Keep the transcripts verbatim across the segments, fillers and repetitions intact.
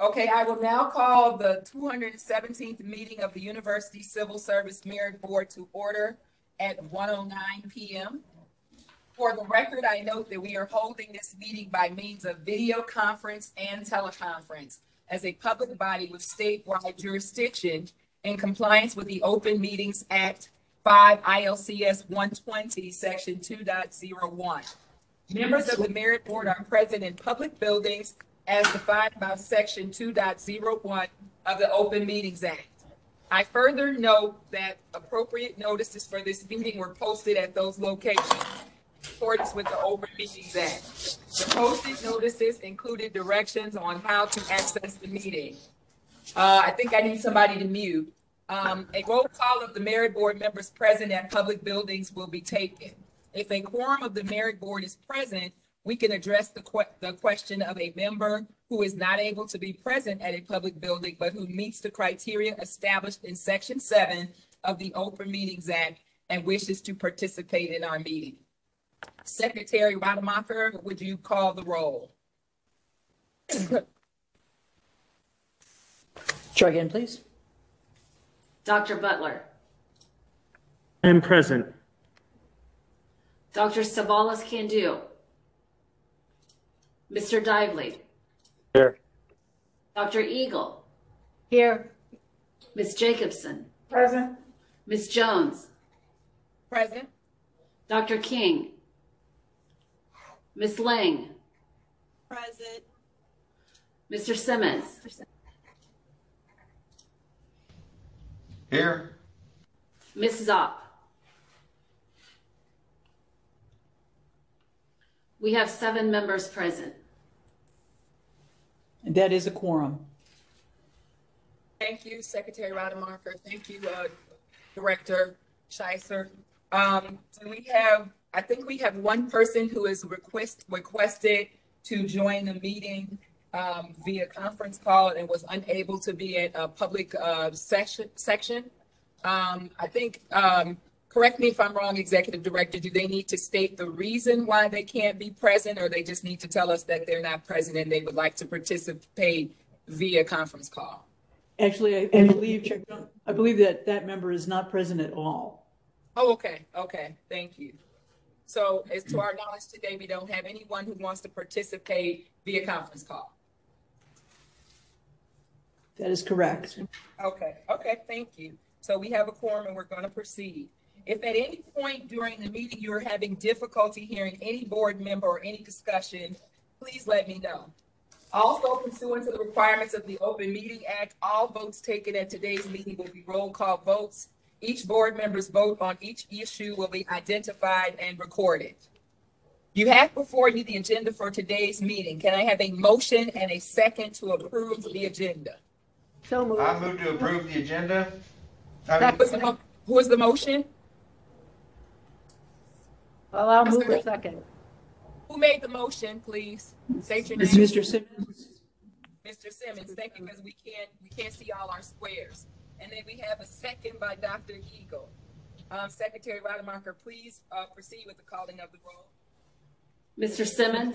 Okay, I will now call the two hundred seventeenth meeting of the University Civil Service Merit Board to order at one oh nine p m For the record, I note that we are holding this meeting by means of video conference and teleconference as a public body with statewide jurisdiction in compliance with the Open Meetings Act five I L C S one twenty, Section two point oh one. Members of the Merit Board are present in public buildings as defined by Section two point oh one of the Open Meetings Act. I further note that appropriate notices for this meeting were posted at those locations in accordance with the Open Meetings Act. The posted notices included directions on how to access the meeting. Uh, I think I need somebody to mute. Um, a roll call of the Merit Board members present at public buildings will be taken. If a quorum of the Merit Board is present, we can address the, que the question of a member who is not able to be present at a public building, but who meets the criteria established in Section seven of the Open Meetings Act and wishes to participate in our meeting. Secretary Rademacher, would you call the roll? Try again, please. Doctor Butler. I am present. Doctor Sabalas Candu. Mister Dively. Here. Doctor Eagle. Here. Miz Jacobson. Present. Miz Jones. Present. Doctor King. Miz Lang. Present. Mister Simmons. Here. Miz Zopp. We have seven members present. And that is a quorum. Thank you, Secretary Rademacher. Thank you, uh, Director Scheisser. Um, so we have, I think we have one person who has request, requested to join the meeting um, via conference call and was unable to be at a public uh, session. section. Um, I think, um, correct me if I'm wrong, Executive Director, do they need to state the reason why they can't be present, or they just need to tell us that they're not present and they would like to participate via conference call? Actually, I, I believe I believe that that member is not present at all. Oh, okay. Okay. Thank you. So as to our knowledge today, we don't have anyone who wants to participate via conference call. That is correct. Okay. Okay. Thank you. So we have a quorum and we're going to proceed. If at any point during the meeting you're having difficulty hearing any board member or any discussion, please let me know. Also, pursuant to the requirements of the Open Meeting Act, all votes taken at today's meeting will be roll call votes. Each board member's vote on each issue will be identified and recorded. You have before you the agenda for today's meeting. Can I have a motion and a second to approve the agenda? So moved. I move to approve the agenda. I That was the mo- who was the motion? Well, I'll move a second. Who made the motion, please? State your It's name. Mister Simmons. Mister Simmons, thank you, because we can't we can't see all our squares. And then we have a second by Doctor Eagle. Um, Secretary Rademacher, please uh, proceed with the calling of the roll. Mister Simmons.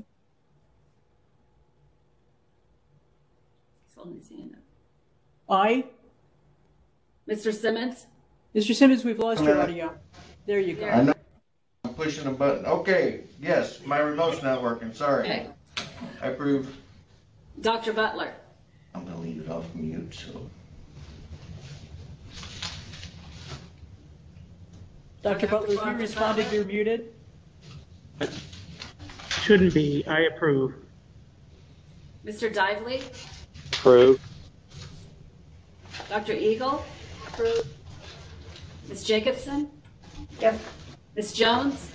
He's holding his hand up. Aye. Mister Simmons. Mister Simmons, we've lost your audio. There you go. I know I'm pushing a button. Okay, yes, my remote's not working. Sorry. Okay. I approve. Doctor Butler. I'm gonna leave it off mute, so. Doctor Butler, if you responded, you're muted. Shouldn't be. I approve. Mister Dively. Approve. Doctor Eagle. Approved. Miz Jacobson. Yes. Miz Jones.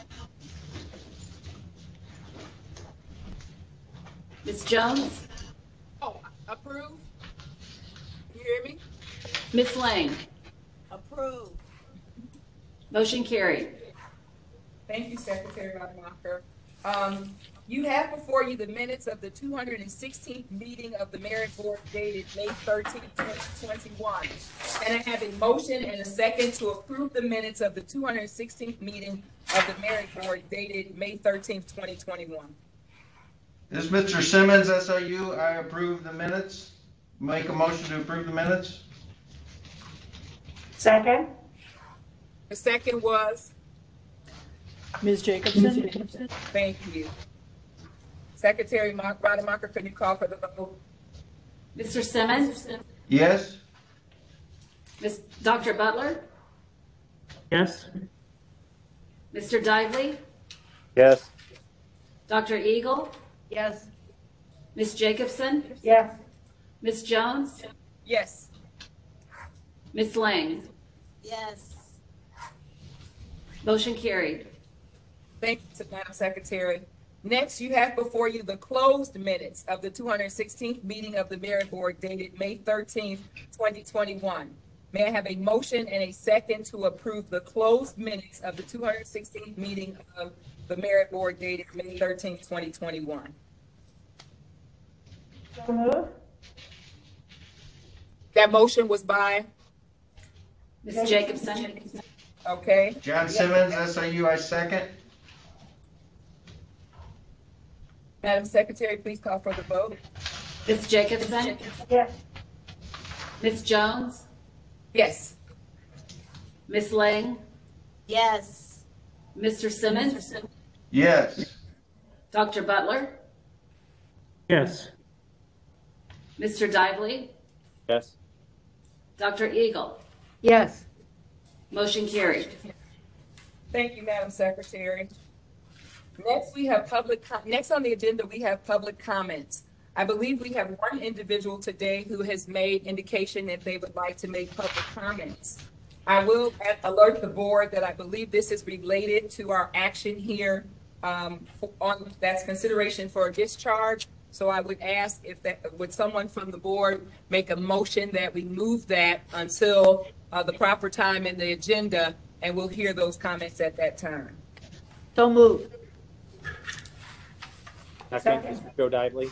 Miz Jones. Oh, approve? You hear me? Miz Lang. Approved. Motion carried. Thank you, Secretary Rademacher. Um, you have before you the minutes of the two hundred sixteenth meeting of the Merit Board dated May thirteenth, twenty twenty-one. And I have a motion and a second to approve the minutes of the two hundred sixteenth meeting of the Merit Board dated May thirteenth, twenty twenty-one. This is Mister Simmons, S I U. I approve the minutes. Make a motion to approve the minutes. Second. The second was, Miz Jacobson? thank you. Secretary Mark Rademacher, can you call for the vote? Mister Simmons? Yes? Miss Doctor Butler? Yes. Mister Dively? Yes. Doctor Eagle? Yes. Miss Jacobson? Yes. Miss Jones? Yes. Miss Lang? Yes. Motion carried. Thank you, Madam Secretary. Next, you have before you the closed minutes of the two hundred sixteenth meeting of the Merit Board dated May thirteenth, twenty twenty-one. May I have a motion and a second to approve the closed minutes of the two hundred sixteenth meeting of the Merit Board dated May thirteenth, twenty twenty-one? So moved. That motion was by, Miss Jacobson? okay, John Simmons, S I U, I second. Madam Secretary, please call for the vote. Miss Jacobson? Yes. Miss Jones? Yes. Miss Lang? Yes. Mister Simmons? Yes. Doctor Butler? Yes. Mister Dively? Yes. Doctor Eagle? Yes. Motion carried. Thank you, Madam Secretary. Next, we have public, com- next on the agenda, we have public comments. I believe we have one individual today who has made indication that they would like to make public comments. I will a- alert the board that I believe this is related to our action here um, on, that's consideration for a discharge. So I would ask if that, would someone from the board make a motion that we move that until uh, the proper time in the agenda, and we'll hear those comments at that time. So moved. Second, Joe Dively.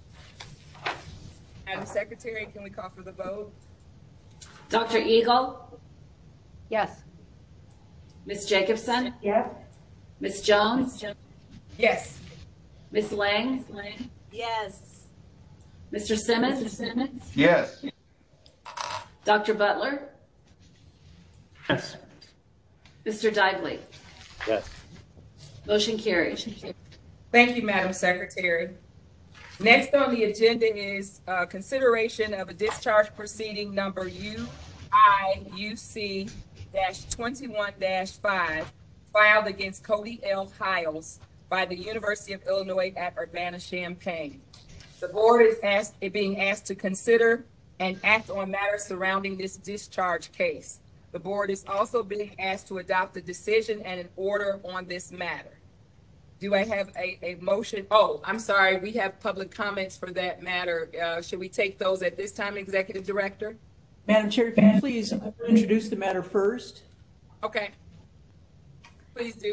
Madam Secretary, can we call for the vote? Doctor Eagle? Yes. Miss Jacobson? Yes. Miss Jones? Yes. Miss Lang? Yes. Mister Simmons? Yes. Doctor Butler? Yes. Mister Dively? Yes. Motion carried. Thank you, Madam Secretary. Next on the agenda is uh, consideration of a discharge proceeding number U I U C twenty-one dash five filed against Cody L. Hiles by the University of Illinois at Urbana-Champaign. The board is asked, being asked to consider and act on matters surrounding this discharge case. The board is also being asked to adopt a decision and an order on this matter. Do I have a, a motion? Oh, I'm sorry, we have public comments for that matter. Uh, should we take those at this time, Executive Director? Madam Chair, can you please introduce the matter first? Okay. Please do.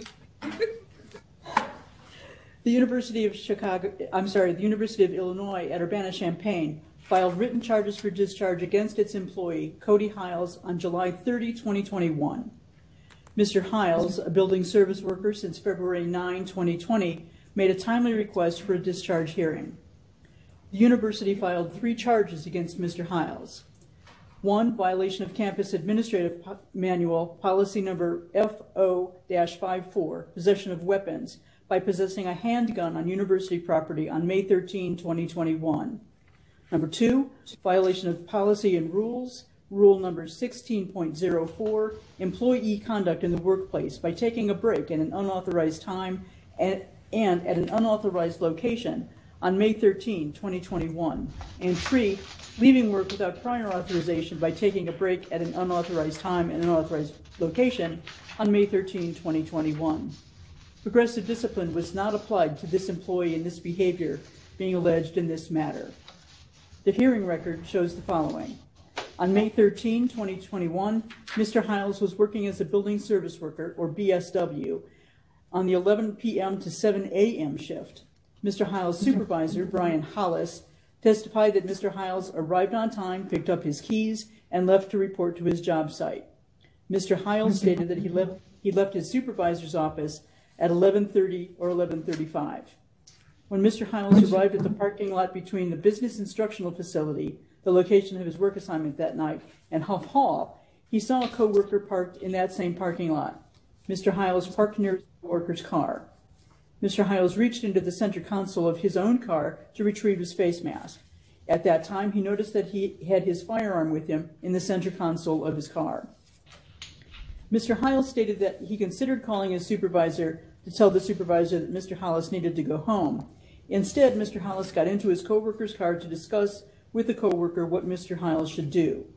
The University of Chicago, I'm sorry, the University of Illinois at Urbana-Champaign filed written charges for discharge against its employee, Cody Hiles, on July thirtieth, twenty twenty-one. Mister Hiles, a building service worker since February ninth, twenty twenty, made a timely request for a discharge hearing. The university filed three charges against Mister Hiles. One, violation of Campus Administrative po- Manual, policy number F O fifty-four, possession of weapons, by possessing a handgun on university property on May thirteenth, twenty twenty-one. Number two, violation of policy and rules, rule number sixteen point oh four, employee conduct in the workplace by taking a break at an unauthorized time and, and at an unauthorized location on May thirteenth, twenty twenty-one. And three, leaving work without prior authorization by taking a break at an unauthorized time and unauthorized location on May thirteenth, twenty twenty-one. Progressive discipline was not applied to this employee in this behavior being alleged in this matter. The hearing record shows the following. On May thirteenth, twenty twenty-one, Mister Hiles was working as a building service worker, or B S W, on the eleven p m to seven a m shift. Mister Hiles' supervisor, Brian Hollis, testified that Mister Hiles arrived on time, picked up his keys, and left to report to his job site. Mister Hiles stated that he left, he left his supervisor's office at eleven thirty or eleven thirty-five. When Mister Hiles arrived at the parking lot between the Business Instructional Facility, the location of his work assignment that night, and Huff Hall, he saw a coworker parked in that same parking lot. Mister Hiles parked near his coworker's car. Mister Hiles reached into the center console of his own car to retrieve his face mask. At that time, he noticed that he had his firearm with him in the center console of his car. Mister Hiles stated that he considered calling his supervisor to tell the supervisor that Mister Hollis needed to go home. Instead, Mister Hollis got into his coworker's car to discuss with the coworker what Mister Hiles should do.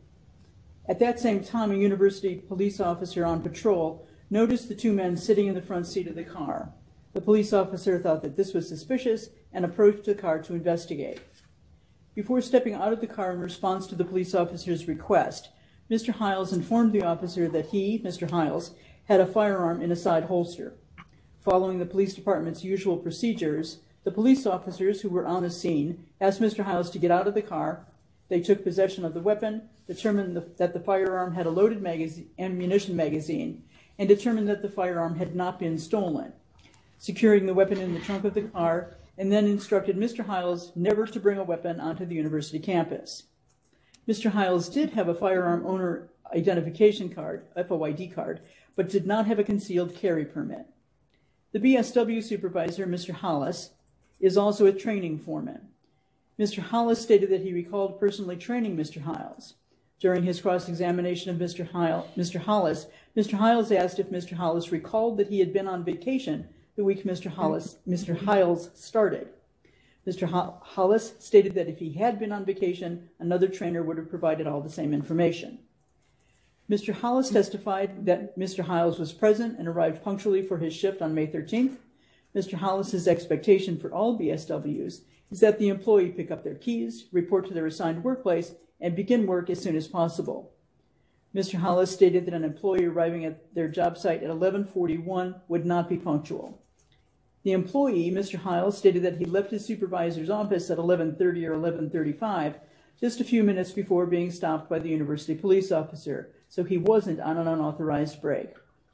At that same time, a university police officer on patrol noticed the two men sitting in the front seat of the car. The police officer thought that this was suspicious and approached the car to investigate. Before stepping out of the car in response to the police officer's request, Mister Hiles informed the officer that he, Mister Hiles, had a firearm in a side holster. Following the police department's usual procedures, the police officers who were on the scene asked Mister Hiles to get out of the car. They took possession of the weapon, determined the, that the firearm had a loaded magazine, ammunition magazine, and determined that the firearm had not been stolen, securing the weapon in the trunk of the car, and then instructed Mister Hiles never to bring a weapon onto the university campus. Mister Hiles did have a firearm owner identification card, F O I D card, but did not have a concealed carry permit. The B S W supervisor, Mister Hollis, is also a training foreman. Mister Hollis stated that he recalled personally training Mister Hiles. During his cross-examination of Mister Hile, Mister Hollis, Mister Hiles asked if Mister Hollis recalled that he had been on vacation the week Mister Hollis, Mister Hiles started. Mister Hollis stated that if he had been on vacation, another trainer would have provided all the same information. Mister Hollis testified that Mister Hiles was present and arrived punctually for his shift on May thirteenth. Mister Hollis's expectation for all B S Ws is that the employee pick up their keys, report to their assigned workplace, and begin work as soon as possible. Mister Hollis stated that an employee arriving at their job site at eleven forty-one would not be punctual. The employee, Mister Hiles, stated that he left his supervisor's office at eleven thirty or eleven thirty-five, just a few minutes before being stopped by the university police officer, so he wasn't on an unauthorized break.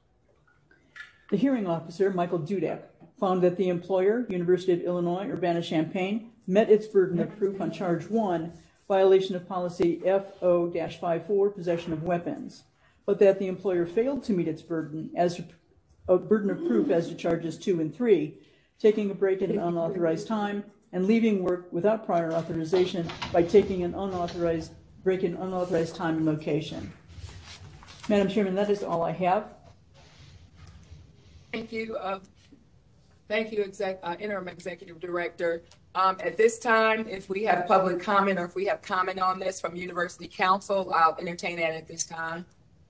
The hearing officer, Michael Dudek, found that the employer, University of Illinois Urbana-Champaign, met its burden of proof on charge one, violation of policy F O fifty-four, possession of weapons, but that the employer failed to meet its burden as to, a burden of proof as to charges two and three, taking a break at an unauthorized time and leaving work without prior authorization by taking an unauthorized break in unauthorized time and location. Madam Chairman, that is all I have. Thank you. Uh, thank you, exec, uh, Interim Executive Director. Um, at this time, if we have public comment or if we have comment on this from University Council, I'll entertain that at this time.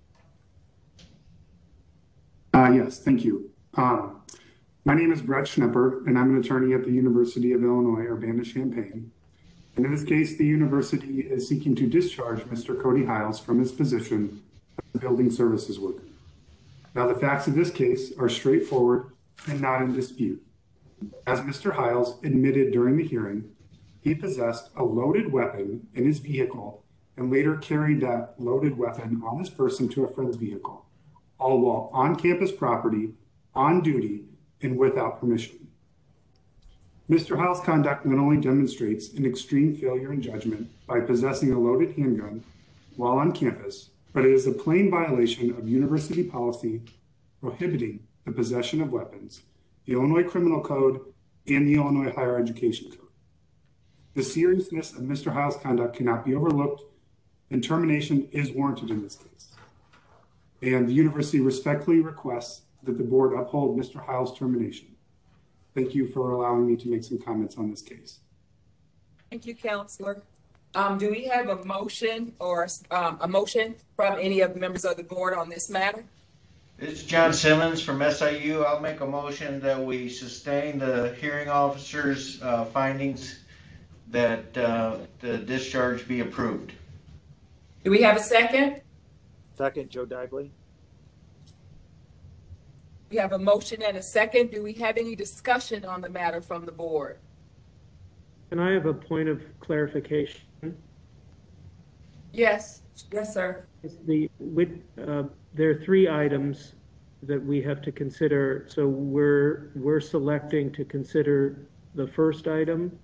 Uh, yes, thank you. Um, my name is Brett Schnepper, and I'm an attorney at the University of Illinois Urbana-Champaign. And in this case, the university is seeking to discharge Mister Cody Hiles from his position as a building services worker. Now, the facts of this case are straightforward and not in dispute. As Mister Hiles admitted during the hearing, he possessed a loaded weapon in his vehicle and later carried that loaded weapon on his person to a friend's vehicle, all while on campus property, on duty, and without permission. Mister Hiles' conduct not only demonstrates an extreme failure in judgment by possessing a loaded handgun while on campus, but it is a plain violation of university policy prohibiting the possession of weapons, the Illinois Criminal Code, and the Illinois Higher Education Code. The seriousness of Mister Hiles' conduct cannot be overlooked, and termination is warranted in this case. And the university respectfully requests that the board uphold Mister Hiles' termination. Thank you for allowing me to make some comments on this case. Thank you, Counselor. Um, do we have a motion or um, a motion from any of the members of the board on this matter? It's John Simmons from S I U. I'll make a motion that we sustain the hearing officer's uh, findings that uh, the discharge be approved. Do we have a second? Second, Joe Dively. We have a motion and a second. Do we have any discussion on the matter from the board? Can I have a point of clarification? Yes. Yes, sir. The, with, uh, there are three items that we have to consider. So we're, we're selecting to consider the first item?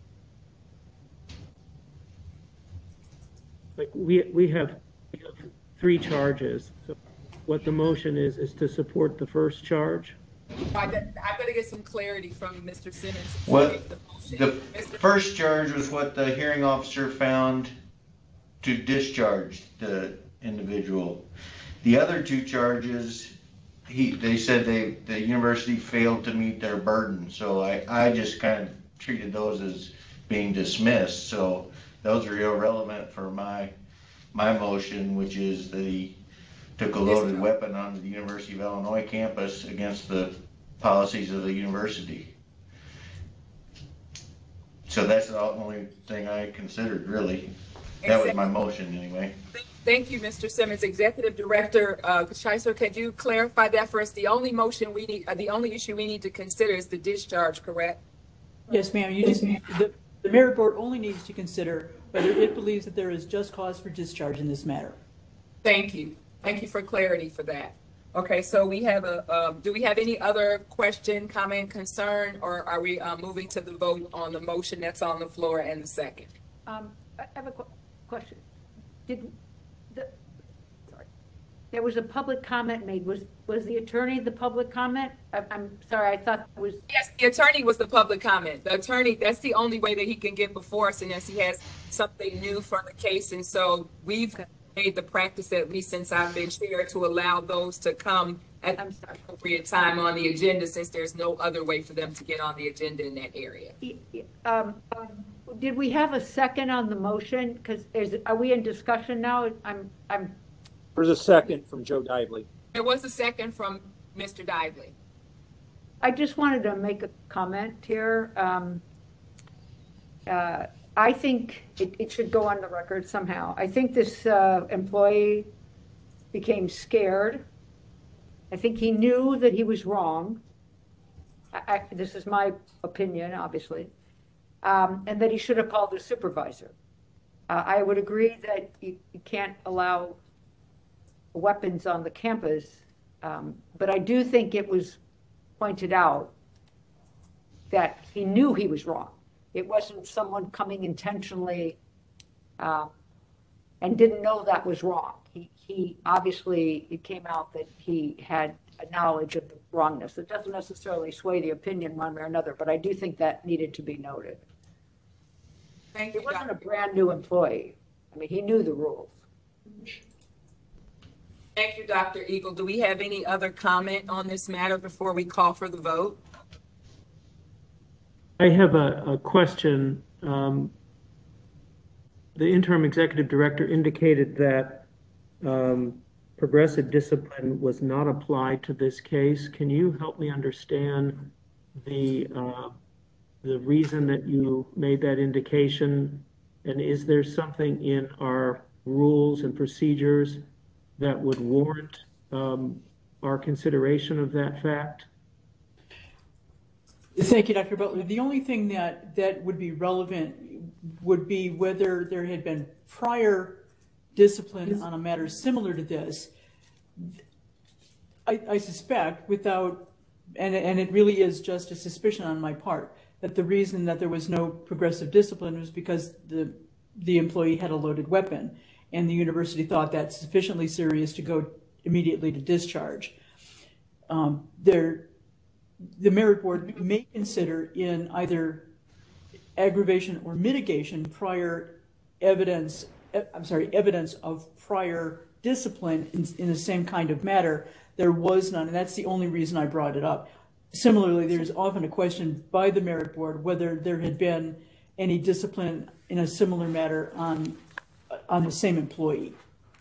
Like, we, we have we have three charges. So what the motion is, is to support the first charge? I got- I've got to get some clarity from Mister Simmons. What, The motion. the Mister first charge was what the hearing officer found to discharge the individual. The other two charges, he, they said they, the university failed to meet their burden, so I, I just kind of treated those as being dismissed, so those are irrelevant for my, my motion, which is that he took a loaded weapon onto the University of Illinois campus against the policies of the university. So that's the only thing I considered, really. That was my motion, anyway. Thank you, Mister Simmons. Executive Director uh, Scheisser, could you clarify that for us? The only motion we need, uh, the only issue we need to consider is the discharge, correct? Yes, ma'am. You just, the, the merit board only needs to consider whether it believes that there is just cause for discharge in this matter. Thank you. Thank you for clarity for that. Okay, so we have a, um, do we have any other question, comment, concern, or are we uh, moving to the vote on the motion that's on the floor and the second? Um, I have a qu- question. Did the, sorry, there was a public comment made. Was, was the attorney the public comment? I, I'm sorry, I thought it was. Yes, the attorney was the public comment. The attorney, that's the only way that he can get before us unless he has something new for the case. And so we've Okay. made the practice, at least since I've been chair, to allow those to come at I'm sorry. appropriate time on the agenda, since there's no other way for them to get on the agenda in that area. Y- y- Um, did we have a second on the motion? Because is, are we in discussion now? I'm, I'm, There's a second from Joe Dively. There was a second from Mister Dively. I just wanted to make a comment here. Um, uh, I think it, it should go on the record somehow. I think this uh, employee became scared. I think he knew that he was wrong. I, I, this is my opinion, obviously, um, and that he should have called his supervisor. Uh, I would agree that you, you can't allow weapons on the campus, um, but I do think it was pointed out that he knew he was wrong. It wasn't someone coming intentionally uh, and didn't know that was wrong. He, he obviously, it came out that he had a knowledge of the wrongness. It doesn't necessarily sway the opinion one way or another, but I do think that needed to be noted. Thank It you, wasn't a Doctor brand new employee. I mean, he knew the rules. Thank you, Doctor Eagle. Do we have any other comment on this matter before we call for the vote? I have a, a question. Um, the interim executive director indicated that um, progressive discipline was not applied to this case. Can you help me understand the uh, the reason that you made that indication? And is there something in our rules and procedures that would warrant um, our consideration of that fact? Thank you, Doctor Butler. The only thing that, that would be relevant would be whether there had been prior discipline on a matter similar to this. I, I suspect, without, and, and it really is just a suspicion on my part, that the reason that there was no progressive discipline was because the, the employee had a loaded weapon, and the university thought that sufficiently serious to go immediately to discharge. Um, there, the merit board may consider in either aggravation or mitigation prior evidence, I'm sorry, evidence of prior discipline in, in the same kind of matter. There was none, and that's the only reason I brought it up. Similarly, there's often a question by the merit board whether there had been any discipline in a similar matter on, on the same employee.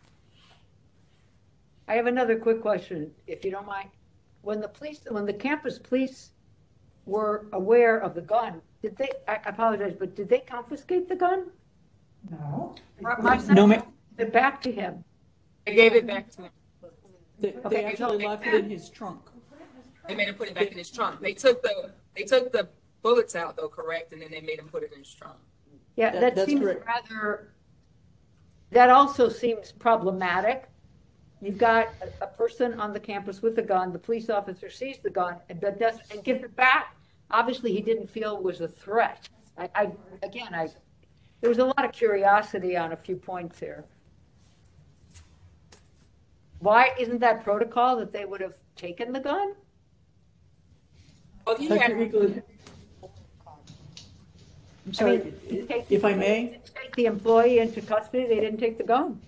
I have another quick question, if you don't mind. When the police, when the campus police were aware of the gun, did they, I apologize, but did they confiscate the gun? No. My son No, ma'am. gave it back to him. They gave it back to him. They, Okay. they actually locked it in his trunk. They made him put it back in his trunk. They took the, they took the bullets out though, correct? And then they made him put it in his trunk. Yeah, That- that that's seems correct. rather, that also seems problematic. You've got a, a person on the campus with a gun, the police officer sees the gun and that does, and gives it back obviously he didn't feel was a threat. I, I, again, I, there was a lot of curiosity on a few points here. Why isn't that protocol that they would have taken the gun? Well, he Doctor had, Eagle, I'm sorry, I mean, you take- if I may, Take the employee into custody, they didn't take the gun.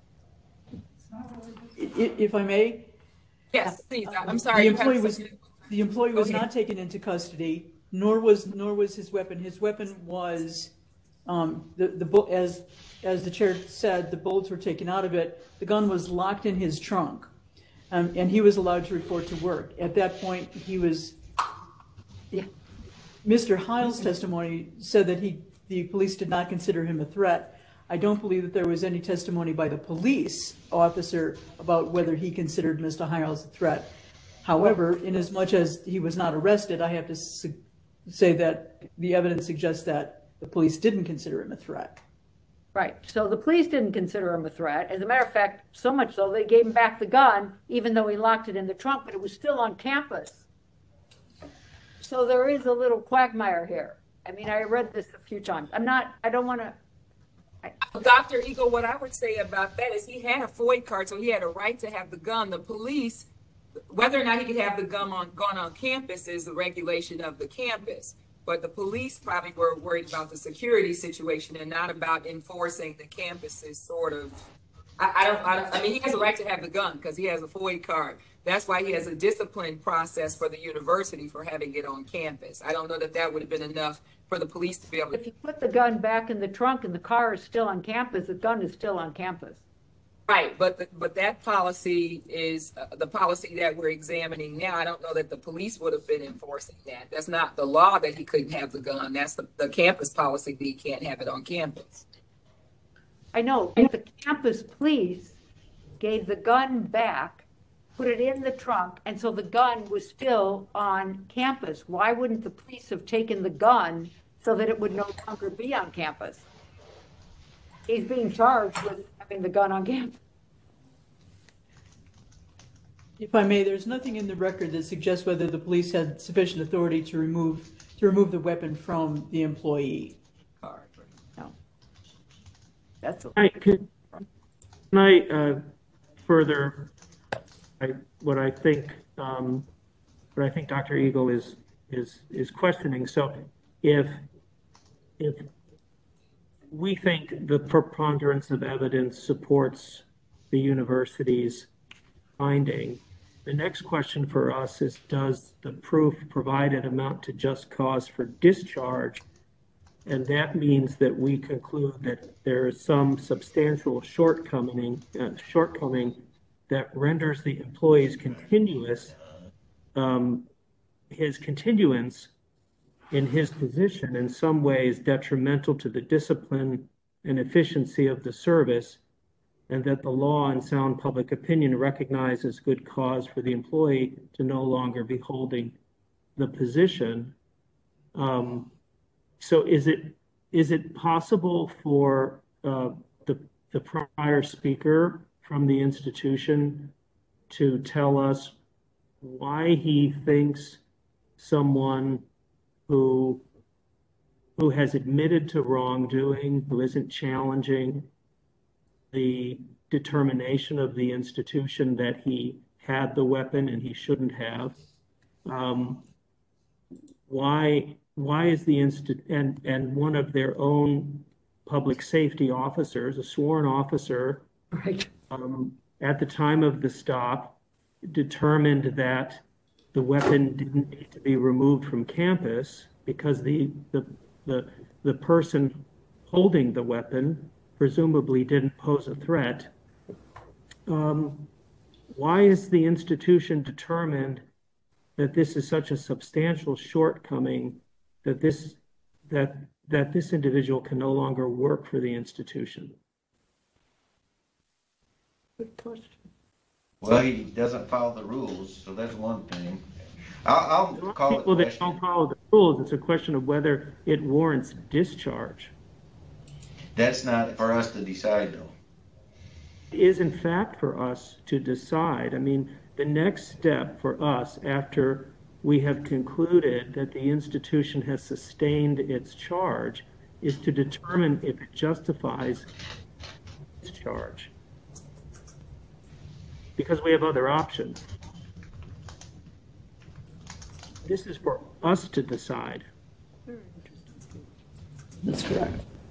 i- if I may, yes, please, I'm sorry. the you had employee was, something- the employee Go was ahead. not taken into custody, nor was, nor was his weapon. His weapon was, um, the, the, bu- as, as the chair said, the bullets were taken out of it. The gun was locked in his trunk, um, and he was allowed to report to work. At that point, he was, Yeah. Mister Heil's testimony said that he, the police did not consider him a threat. I don't believe that there was any testimony by the police officer about whether he considered Mister Hiles a threat. However, inasmuch as he was not arrested, I have to su- say that the evidence suggests that the police didn't consider him a threat. Right, so the police didn't consider him a threat. As a matter of fact, so much so, they gave him back the gun, even though he locked it in the trunk, but it was still on campus. So there is a little quagmire here. I mean, I read this a few times. I'm not, I don't want to, Doctor Eagle, what I would say about that is he had a FOID card, so he had a right to have the gun. The police, whether or not he could have the gun on gun on campus is the regulation of the campus. But the police probably were worried about the security situation and not about enforcing the campus's sort of. I, I don't. I don't. I mean, he has a right to have the gun because he has a FOID card. That's why he has a discipline process for the university for having it on campus. I don't know that that would have been enough for the police to be able to. if you put the gun back in the trunk and the car is still on campus, the gun is still on campus. Right, but the, but that policy is uh, the policy that we're examining now. I don't know that the police would have been enforcing that. That's not the law that he couldn't have the gun. That's the, the campus policy that he can't have it on campus. I know, but the campus police gave the gun back, put it in the trunk, and so the gun was still on campus. Why wouldn't the police have taken the gun so that it would no longer be on campus? He's being charged with having the gun on campus. If I may, there's nothing in the record that suggests whether the police had sufficient authority to remove to remove the weapon from the employee. No. That's a I, can, can I uh, further I, what I think um, what I think Doctor Eagle is is is questioning? So, if if we think the preponderance of evidence supports the university's finding, the next question for us is, does the proof provided amount to just cause for discharge? And that means that we conclude that there is some substantial shortcoming, uh, shortcoming that renders the employee's continuous, um, his continuance in his position in some ways detrimental to the discipline and efficiency of the service, and that the law and sound public opinion recognizes good cause for the employee to no longer be holding the position. Um, so is it is it possible for uh, the, the prior speaker from the institution to tell us why he thinks someone who who has admitted to wrongdoing, who isn't challenging the determination of the institution that he had the weapon and he shouldn't have, um, why why is the institute and and one of their own public safety officers, a sworn officer, right. um, at the time of the stop, determined that the weapon didn't need to be removed from campus because the the the, the person holding the weapon presumably didn't pose a threat. Um, why is the institution determined that this is such a substantial shortcoming that this that that this individual can no longer work for the institution? Good question. Well, he doesn't follow the rules, so that's one thing. I'll, I'll call it People that question. don't follow the rules, it's a question of whether it warrants discharge. That's not for us to decide, though. It is in fact for us to decide. I mean, the next step for us after we have concluded that the institution has sustained its charge is to determine if it justifies its charge. Because we have other options. This is for us to decide. That's correct.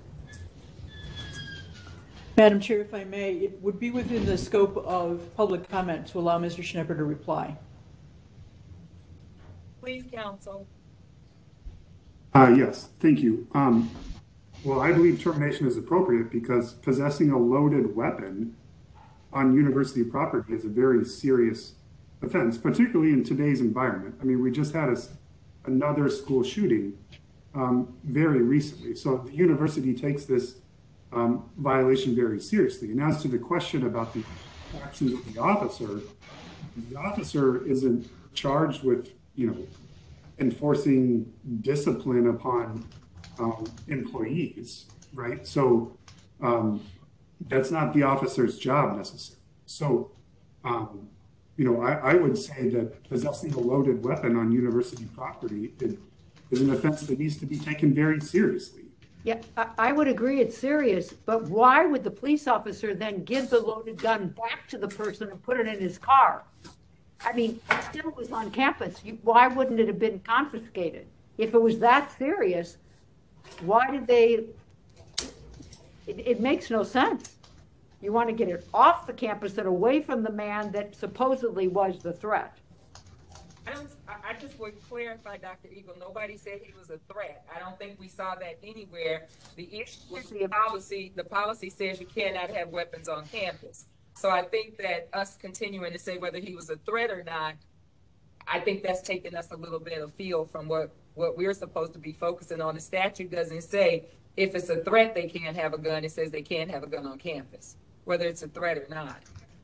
Madam Chair, if I may, it would be within the scope of public comment to allow Mister Schnepper to reply. Please, counsel. Uh, yes, thank you. Um, well, I believe termination is appropriate because possessing a loaded weapon on university property is a very serious offense, particularly in today's environment. I mean, we just had a, another school shooting um, very recently. So the university takes this um, violation very seriously. And as to the question about the actions of the officer, the officer isn't charged with, you know, enforcing discipline upon um, employees, right? So um, that's not the officer's job necessarily. So, um, you know, I, I would say that possessing a loaded weapon on university property it, is an offense that needs to be taken very seriously. Yeah, I, I would agree it's serious, but why would the police officer then give the loaded gun back to the person and put it in his car? I mean, it still was on campus. You, why wouldn't it have been confiscated? If it was that serious, why did they, it, it makes no sense. You want to get it off the campus and away from the man that supposedly was the threat. I don't, I I just would clarify, Doctor Eagle, nobody said he was a threat. I don't think we saw that anywhere. The issue with the policy, the policy says you cannot have weapons on campus. So I think that us continuing to say whether he was a threat or not, I think that's taking us a little bit of feel from what, what we're supposed to be focusing on. The statute doesn't say if it's a threat they can't have a gun. It says they can't have a gun on campus, whether it's a threat or not.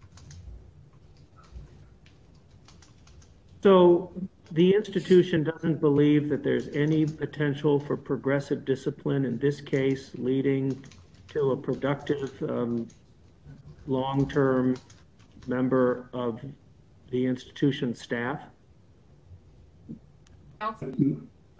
So the institution doesn't believe that there's any potential for progressive discipline in this case leading to a productive um, long-term member of the institution's staff? Counsel? Is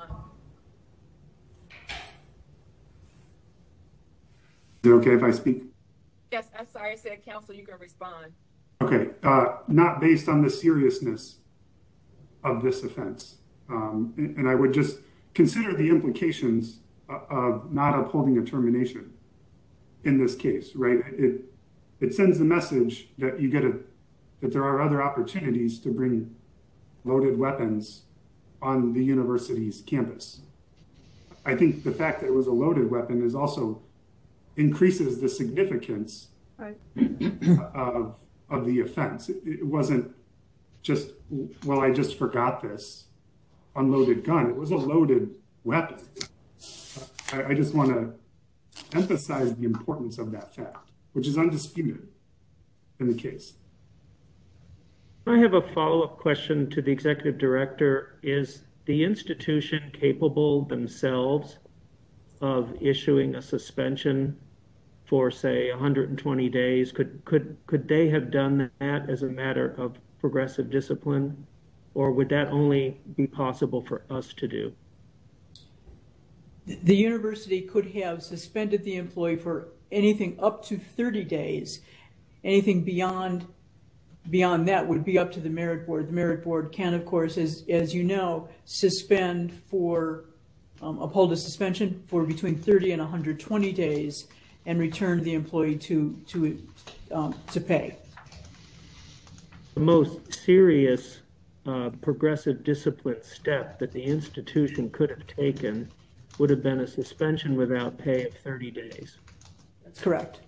it okay if I speak? Yes, I'm sorry, I said counsel, you can respond. Okay, uh, not based on the seriousness of this offense. Um, and, and I would just consider the implications of not upholding a termination in this case, right? It, it sends the message that you get a, that there are other opportunities to bring loaded weapons on the university's campus. I think the fact that it was a loaded weapon is also increases the significance Right. of, of the offense. It, it wasn't just, well, I just forgot this unloaded gun. It was a loaded weapon. I, I just want to emphasize the importance of that fact, which is undisputed in the case. I have a follow-up question to the executive director. Is the institution capable themselves of issuing a suspension for, say, one hundred twenty days? Could, could, could they have done that as a matter of progressive discipline, or would that only be possible for us to do? The university could have suspended the employee for anything up to thirty days. Anything beyond beyond that would be up to the merit board. The merit board can, of course, as, as you know, suspend for, um, uphold a suspension for between thirty and one hundred twenty days and return the employee to, to, um, to pay. The most serious uh, progressive discipline step that the institution could have taken would have been a suspension without pay of thirty days. That's correct.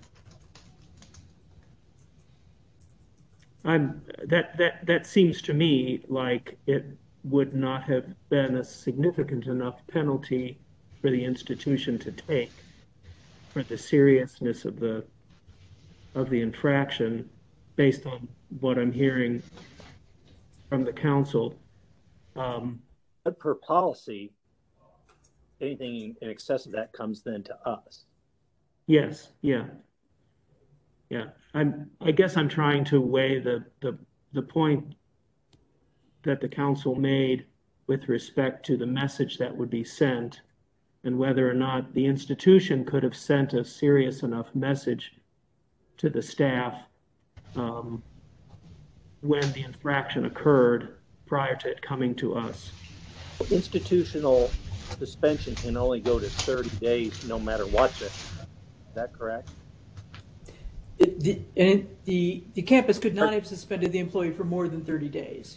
I'm, that, that, that seems to me like it would not have been a significant enough penalty for the institution to take for the seriousness of the, of the infraction based on what I'm hearing from the council. Um, But per policy, anything in excess of that comes then to us. yes, yeah. Yeah, I'm, I guess I'm trying to weigh the, the, the point that the council made with respect to the message that would be sent and whether or not the institution could have sent a serious enough message to the staff um, when the infraction occurred prior to it coming to us. Institutional suspension can only go to thirty days no matter what. Is that correct? It, the, and the, the campus could not have suspended the employee for more than thirty days.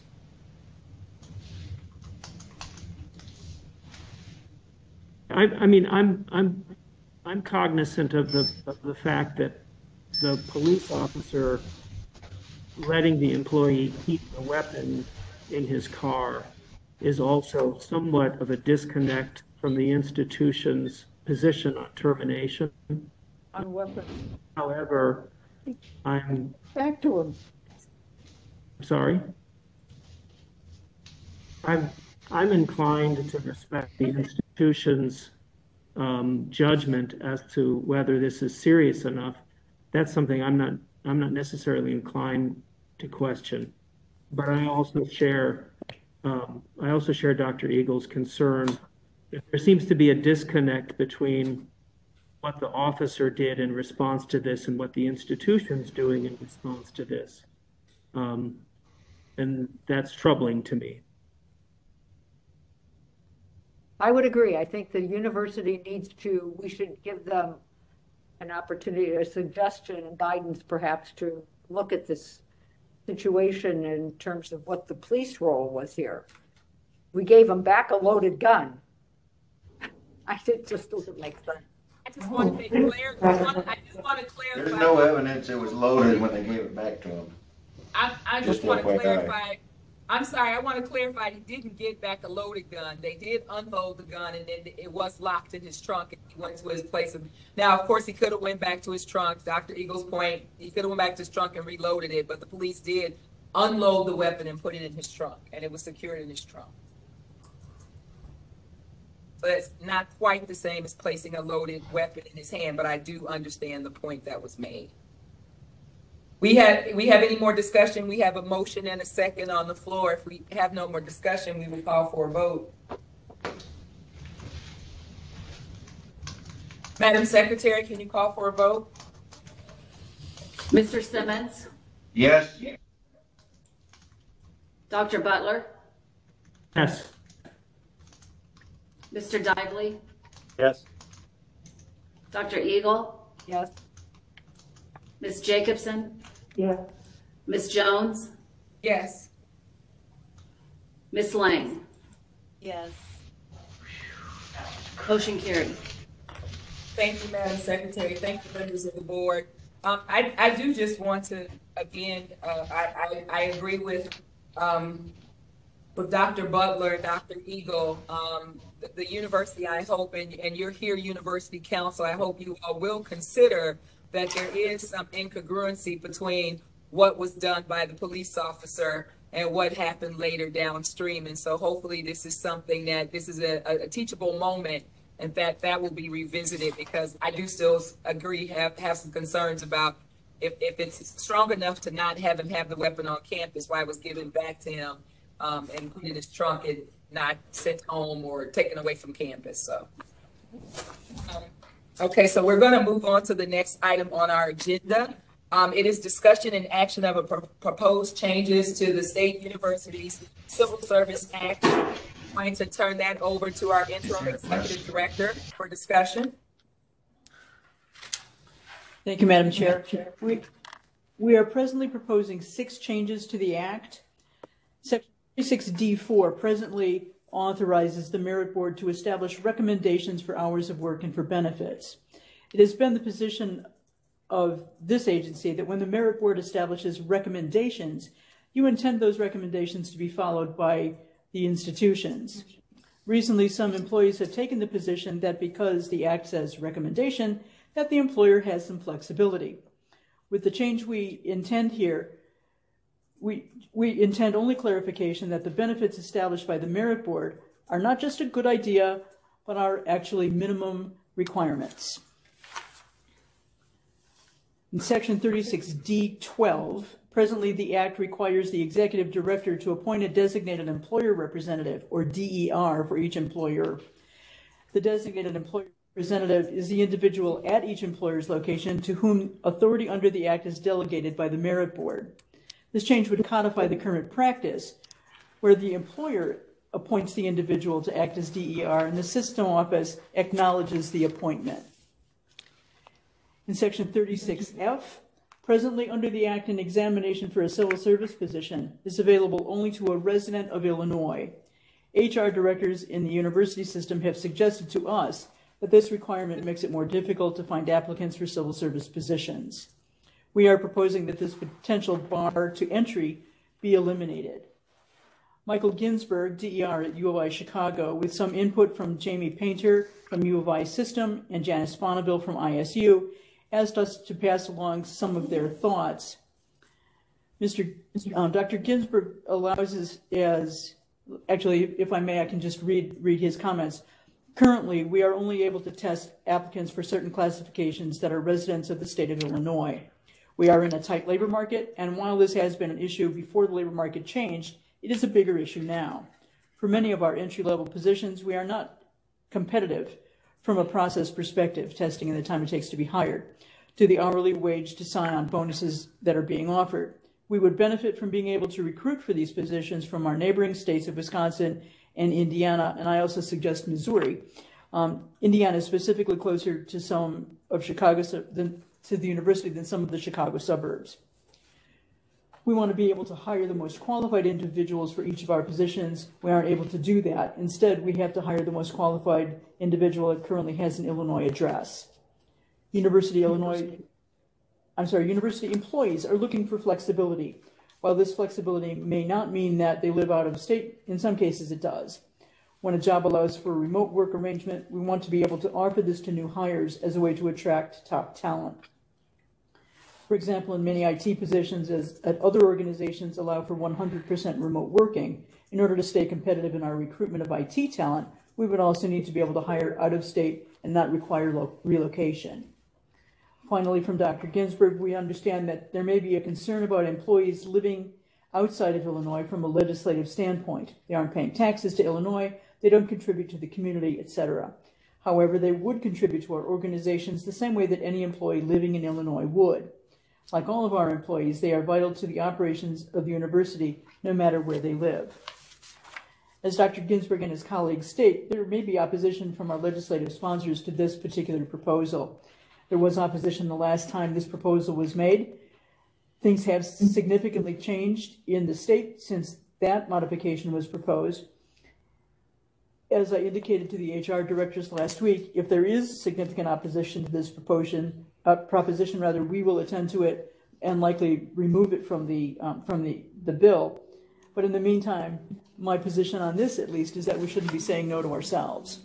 I, I mean, I'm I'm I'm cognizant of the of the fact that the police officer letting the employee keep the weapon in his car is also somewhat of a disconnect from the institution's position on termination. On weapons. However, I'm Back to him. sorry. I'm I'm inclined to respect the institution's um, judgment as to whether this is serious enough. That's something I'm not I'm not necessarily inclined to question. But I also share um, I also share Doctor Eagle's concern that there seems to be a disconnect between what the officer did in response to this and what the institution's doing in response to this. Um, and that's troubling to me. I would agree. I think the university needs to, we should give them an opportunity, a suggestion and guidance perhaps to look at this situation in terms of what the police role was here. We gave them back a loaded gun. I think just doesn't make sense. I just want to make clear, I want- I just want to clarify. There's no evidence it was loaded when they gave it back to him. I, I just Just want to F Y I. clarify, I'm sorry, I want to clarify, he didn't get back a loaded gun. They did unload the gun and then it was locked in his trunk and he went to his place. Of, now, of course, he could have went back to his trunk, Doctor Eagle's point, he could have went back to his trunk and reloaded it, but the police did unload the weapon and put it in his trunk and it was secured in his trunk. So it's not quite the same as placing a loaded weapon in his hand, but I do understand the point that was made. We have, we have any more discussion? We have a motion and a second on the floor. If we have no more discussion, we will call for a vote. Madam Secretary, can you call for a vote? Mister Simmons, Yes? Doctor Butler, Yes. Mister Dively, Yes. Doctor Eagle, Yes. Miz Jacobson, Yeah. Miz Jones, Yes. Miz Lang. Yes. Motion carried. Thank you, Madam Secretary. Thank you, members of the board. Um, I, I do just want to, again, uh, I, I, I agree with, um, with Doctor Butler, Doctor Eagle, um, the, the university, I hope, and, and you're here, University Council, I hope you all will consider that there is some incongruency between what was done by the police officer and what happened later downstream. And so hopefully this is something that, this is a, a teachable moment and that that will be revisited, because I do still agree, have, have some concerns about if, if it's strong enough to not have him have the weapon on campus, why it was given back to him um, and put in his trunk and not sent home or taken away from campus. So, um, okay, so we're gonna move on to the next item on our agenda. Um, it is discussion and action of a pro proposed changes to the State University's Civil Service Act. I'm going to turn that over to our interim executive director for discussion. Thank you, Madam Chair. We, we are presently proposing six changes to the Act. Section thirty-six D four presently authorizes the Merit Board to establish recommendations for hours of work and for benefits. It has been the position of this agency that when the Merit Board establishes recommendations, you intend those recommendations to be followed by the institutions. Recently, some employees have taken the position that because the Act says recommendation, that the employer has some flexibility. With the change we intend here, we, we intend only clarification that the benefits established by the Merit Board are not just a good idea, but are actually minimum requirements. In Section thirty-six D twelve Presently, the Act requires the executive director to appoint a designated employer representative, or D E R, for each employer. The designated employer representative is the individual at each employer's location to whom authority under the Act is delegated by the Merit Board. This change would codify the current practice, where the employer appoints the individual to act as D E R, and the system office acknowledges the appointment. In Section thirty-six F, presently under the Act, an examination for a civil service position is available only to a resident of Illinois. H R directors in the university system have suggested to us that this requirement makes it more difficult to find applicants for civil service positions. We are proposing that this potential bar to entry be eliminated. Michael Ginsberg, D E R at U of I Chicago, with some input from Jamie Painter from U of I System and Janice Bonneville from I S U, asked us to pass along some of their thoughts. Mister Um, Doctor Ginsberg allows us as, actually, if I may, I can just read, read his comments. Currently, we are only able to test applicants for certain classifications that are residents of the state of Illinois. We are in a tight labor market, and while this has been an issue before the labor market changed, it is a bigger issue now. For many of our entry-level positions, we are not competitive from a process perspective, testing and the time it takes to be hired, to the hourly wage to sign-on bonuses that are being offered. We would benefit from being able to recruit for these positions from our neighboring states of Wisconsin and Indiana, and I also suggest Missouri. Um, Indiana is specifically closer to some of Chicago than to the university than some of the Chicago suburbs. We want to be able to hire the most qualified individuals for each of our positions. We aren't able to do that. Instead, we have to hire the most qualified individual that currently has an Illinois address. University Illinois, I'm sorry, university employees are looking for flexibility. While this flexibility may not mean that they live out of state, in some cases it does. When a job allows for a remote work arrangement, we want to be able to offer this to new hires as a way to attract top talent. For example, in many I T positions, as at other organizations allow for one hundred percent remote working, in order to stay competitive in our recruitment of I T talent, we would also need to be able to hire out of state and not require relocation. Finally, from Doctor Ginsberg, we understand that there may be a concern about employees living outside of Illinois from a legislative standpoint. They aren't paying taxes to Illinois, they don't contribute to the community, et cetera. However, they would contribute to our organizations the same way that any employee living in Illinois would. Like all of our employees, they are vital to the operations of the university, no matter where they live. As Doctor Ginsberg and his colleagues state, there may be opposition from our legislative sponsors to this particular proposal. There was opposition the last time this proposal was made. Things have significantly changed in the state since that modification was proposed. As I indicated to the H R directors last week, if there is significant opposition to this proposition, uh, proposition rather, we will attend to it and likely remove it from the um, from the, the bill. But in the meantime, my position on this, at least, is that we shouldn't be saying no to ourselves.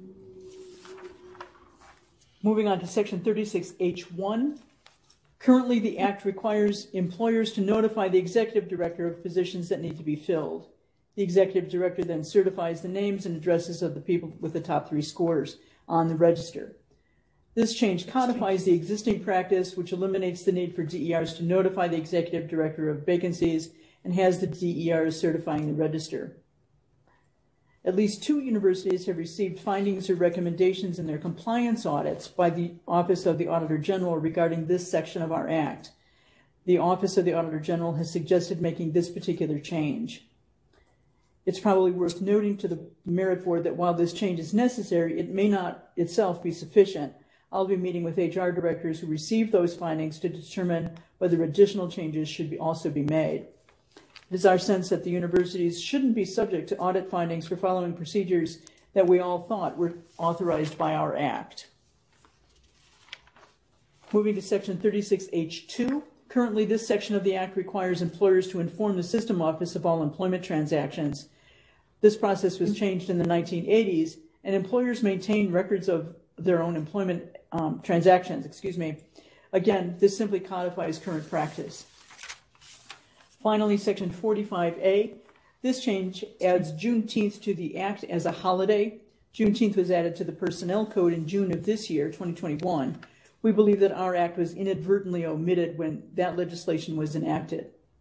Moving on to Section thirty-six H one. Currently, the Act requires employers to notify the executive director of positions that need to be filled. The executive director then certifies the names and addresses of the people with the top three scores on the register. This change codifies the existing practice, which eliminates the need for D E Rs to notify the executive director of vacancies and has the D E Rs certifying the register. At least two universities have received findings or recommendations in their compliance audits by the Office of the Auditor General regarding this section of our Act. The Office of the Auditor General has suggested making this particular change. It's probably worth noting to the Merit Board that while this change is necessary, it may not itself be sufficient. I'll be meeting with H R directors who received those findings to determine whether additional changes should be also be made. It is our sense that the universities shouldn't be subject to audit findings for following procedures that we all thought were authorized by our Act. Moving to Section thirty-six H two. Currently, this section of the Act requires employers to inform the System Office of all employment transactions. This process was changed in the nineteen eighties, and employers maintain records of their own employment um, transactions. Excuse me. Again, this simply codifies current practice. Finally, Section forty-five A. This change adds Juneteenth to the Act as a holiday. Juneteenth was added to the Personnel Code in June of this year, twenty twenty-one. We believe that our Act was inadvertently omitted when that legislation was enacted.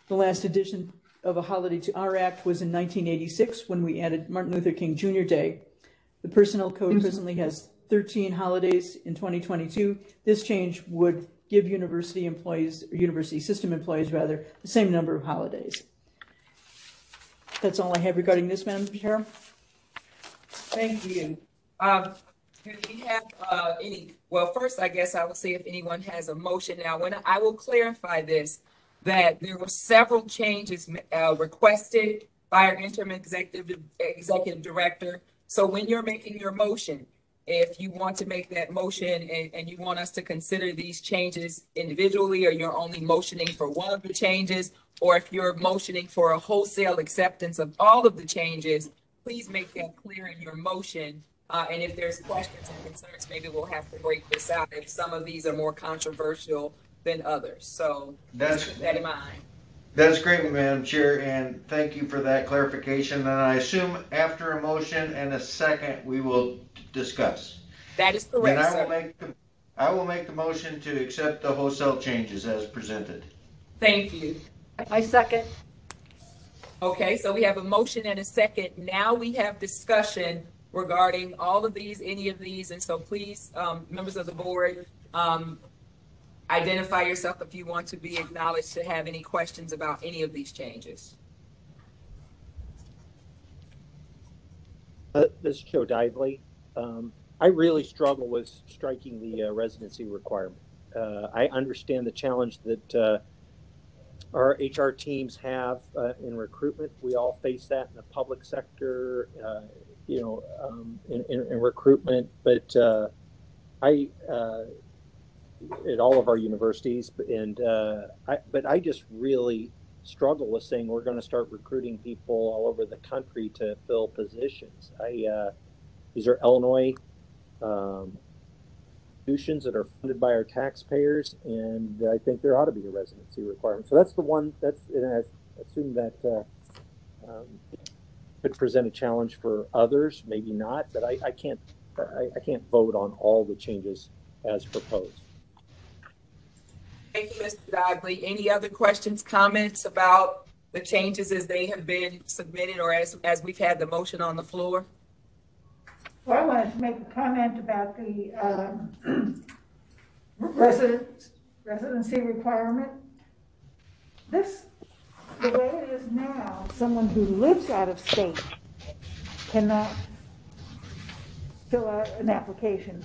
The last addition of a holiday to our act was in nineteen eighty-six when we added Martin Luther King Junior Day. The Personnel Code presently has thirteen holidays in twenty twenty-two. This change would give university employees, or university system employees rather, the same number of holidays. That's all I have regarding this, Madam Chair. Thank you. Um, do we have uh, any, well, first, I guess I will see if anyone has a motion. Now, when I will clarify this, that there were several changes uh, requested by our interim executive, executive director. So when you're making your motion, if you want to make that motion and, and you want us to consider these changes individually, or you're only motioning for one of the changes, or if you're motioning for a wholesale acceptance of all of the changes, please make that clear in your motion. Uh, and if there's questions and concerns, maybe we'll have to break this out if some of these are more controversial than others. So That's, keep that in mind. That's great, Madam Chair, and thank you for that clarification. And I assume after a motion and a second, we will discuss. That is correct, Then I sir. will make the, I will make the motion to accept the wholesale changes as presented. Thank you. I second. Okay, so we have a motion and a second. Now we have discussion regarding all of these, any of these. And so please, um, members of the board, um, identify yourself if you want to be acknowledged to have any questions about any of these changes. Uh, this is Joe Dively. Um, I really struggle with striking the uh, residency requirement. Uh, I understand the challenge that uh, our H R teams have uh, in recruitment. We all face that in the public sector, uh, you know, um, in, in, in recruitment. But uh, I, uh, at all of our universities, and uh, I, but I just really struggle with saying we're going to start recruiting people all over the country to fill positions. I uh, these are Illinois um, institutions that are funded by our taxpayers, and I think there ought to be a residency requirement. So that's the one. That's and I assume that uh, um, could present a challenge for others, maybe not. But I, I can't. I, I can't vote on all the changes as proposed. Thank you, Mister Dodley. Any other questions, comments about the changes as they have been submitted or as, as we've had the motion on the floor? Well, I wanted to make a comment about the um, residence, residency requirement. This, the way it is now, someone who lives out of state cannot fill out an application.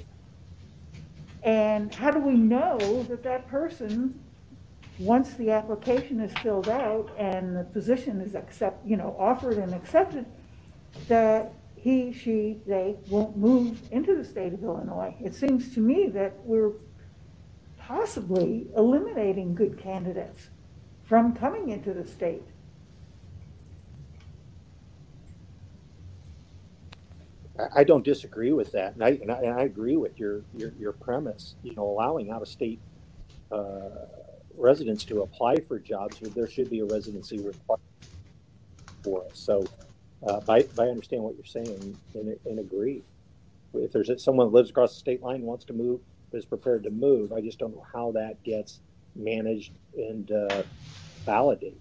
And how do we know that that person, once the application is filled out and the position is accept, you know, offered and accepted, that he, she, they won't move into the state of Illinois? It seems to me that we're possibly eliminating good candidates from coming into the state. I don't disagree with that, and I, and I, and I agree with your, your, your premise. You know, allowing out-of-state uh, residents to apply for jobs, there should be a residency requirement for us. So, uh, I, I understand what you're saying and, and agree. If there's someone that lives across the state line, wants to move, is prepared to move, I just don't know how that gets managed and uh, validated.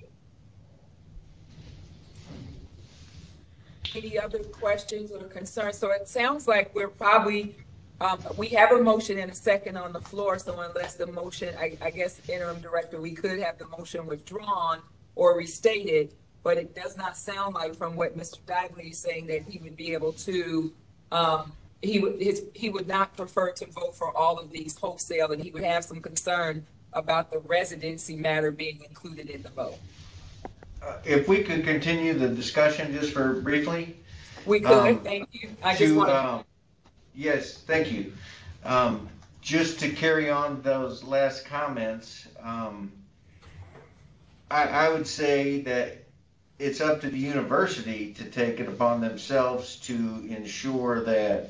Any other questions or concerns? So it sounds like we're probably, um, we have a motion and a second on the floor. So unless the motion, I, I guess, interim director, we could have the motion withdrawn or restated, but it does not sound like from what Mister Dively is saying that he would be able to, um, he would, his, he would not prefer to vote for all of these wholesale, and he would have some concern about the residency matter being included in the vote. Uh, if we could continue the discussion just for briefly. We could, um, thank you. I to, just want to. um, yes, thank you. Um, just to carry on those last comments, um, I, I would say that it's up to the university to take it upon themselves to ensure that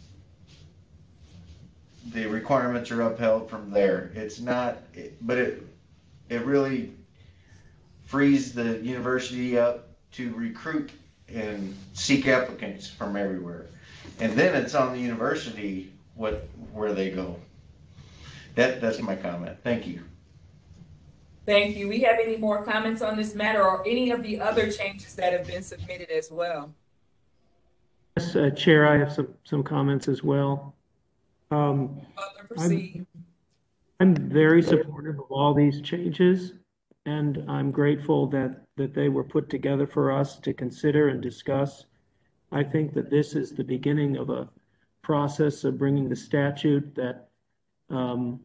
the requirements are upheld from there. It's not, it, but it, it really frees the university up to recruit and seek applicants from everywhere. And then it's on the university what where they go. That that's my comment. Thank you. Thank you. We have any more comments on this matter or any of the other changes that have been submitted as well? Yes, uh, Chair, I have some, some comments as well. Um, Butler, proceed. I'm, I'm very supportive of all these changes, and I'm grateful that, that they were put together for us to consider and discuss. I think that this is the beginning of a process of bringing the statute that um,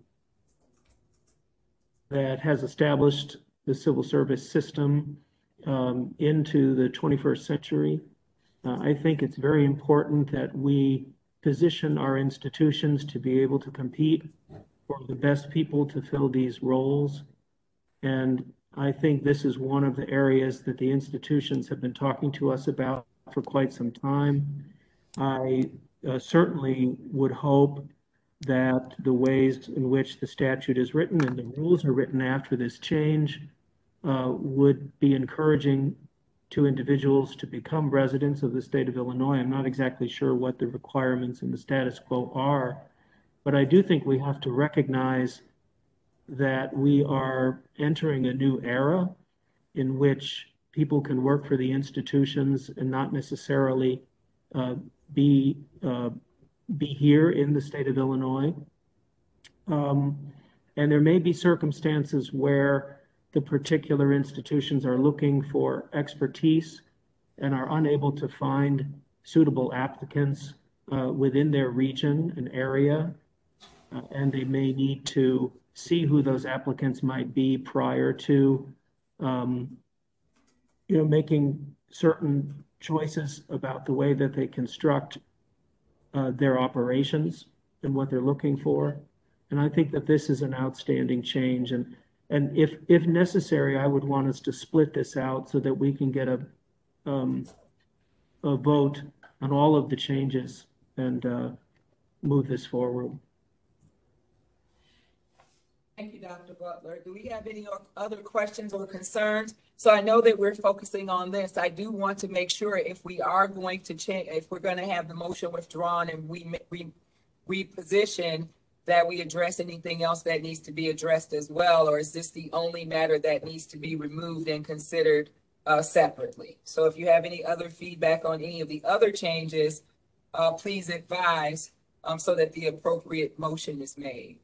that has established the civil service system um, into the twenty-first century. Uh, I think it's very important that we position our institutions to be able to compete for the best people to fill these roles. And I think this is one of the areas that the institutions have been talking to us about for quite some time. I uh, certainly would hope that the ways in which the statute is written and the rules are written after this change uh, would be encouraging to individuals to become residents of the state of Illinois. I'm not exactly sure what the requirements in the status quo are, but I do think we have to recognize that we are entering a new era in which people can work for the institutions and not necessarily uh, be uh, be here in the state of Illinois. Um, and there may be circumstances where the particular institutions are looking for expertise and are unable to find suitable applicants uh, within their region and area. Uh, and they may need to see who those applicants might be prior to um, you know, making certain choices about the way that they construct Uh, their operations and what they're looking for. And I think that this is an outstanding change. And, and if, if necessary, I would want us to split this out so that we can get a, um, a vote on all of the changes and uh, move this forward. Thank you, Doctor Butler. Do we have any other questions or concerns? So I know that we're focusing on this. I do want to make sure if we are going to change, if we're going to have the motion withdrawn and we re reposition, that we address anything else that needs to be addressed as well, or is this the only matter that needs to be removed and considered uh, separately? So if you have any other feedback on any of the other changes, uh, please advise um, so that the appropriate motion is made.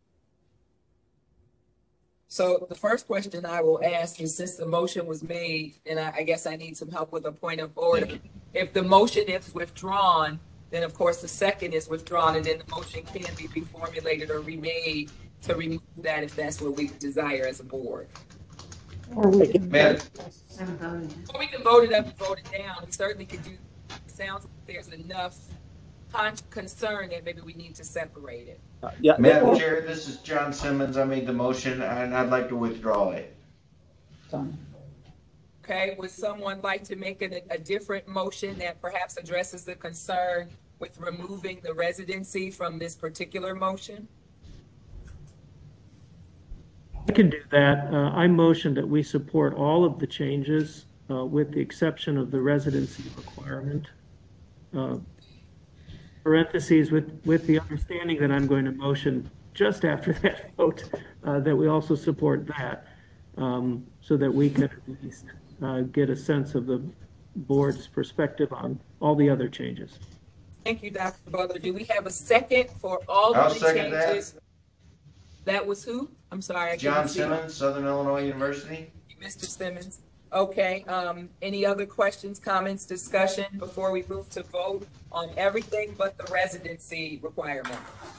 So the first question I will ask is, since the motion was made, and I, I guess I need some help with a point of order. If the motion is withdrawn, then of course the second is withdrawn, and then the motion can be reformulated or remade to remove that if that's what we desire as a board. Or we can Man. Or we can vote it up and vote it down. We certainly could do, it sounds like there's enough con concern that maybe we need to separate it. Uh, yeah, Madam Chair, this is John Simmons. I made the motion and I'd like to withdraw it. Done. Okay, would someone like to make a, a different motion that perhaps addresses the concern with removing the residency from this particular motion? I can do that. Uh, I motion that we support all of the changes uh, with the exception of the residency requirement. Uh, parentheses with, with the understanding that I'm going to motion just after that vote uh, that we also support that um, so that we can at least uh, get a sense of the board's perspective on all the other changes. Thank you, Doctor Butler. Do we have a second for all I'll of the second changes? that. That was who? I'm sorry. I John couldn't see. Simmons, Southern Illinois University. Mister Simmons. Okay, um, any other questions, comments, discussion before we move to vote on everything but the residency requirement?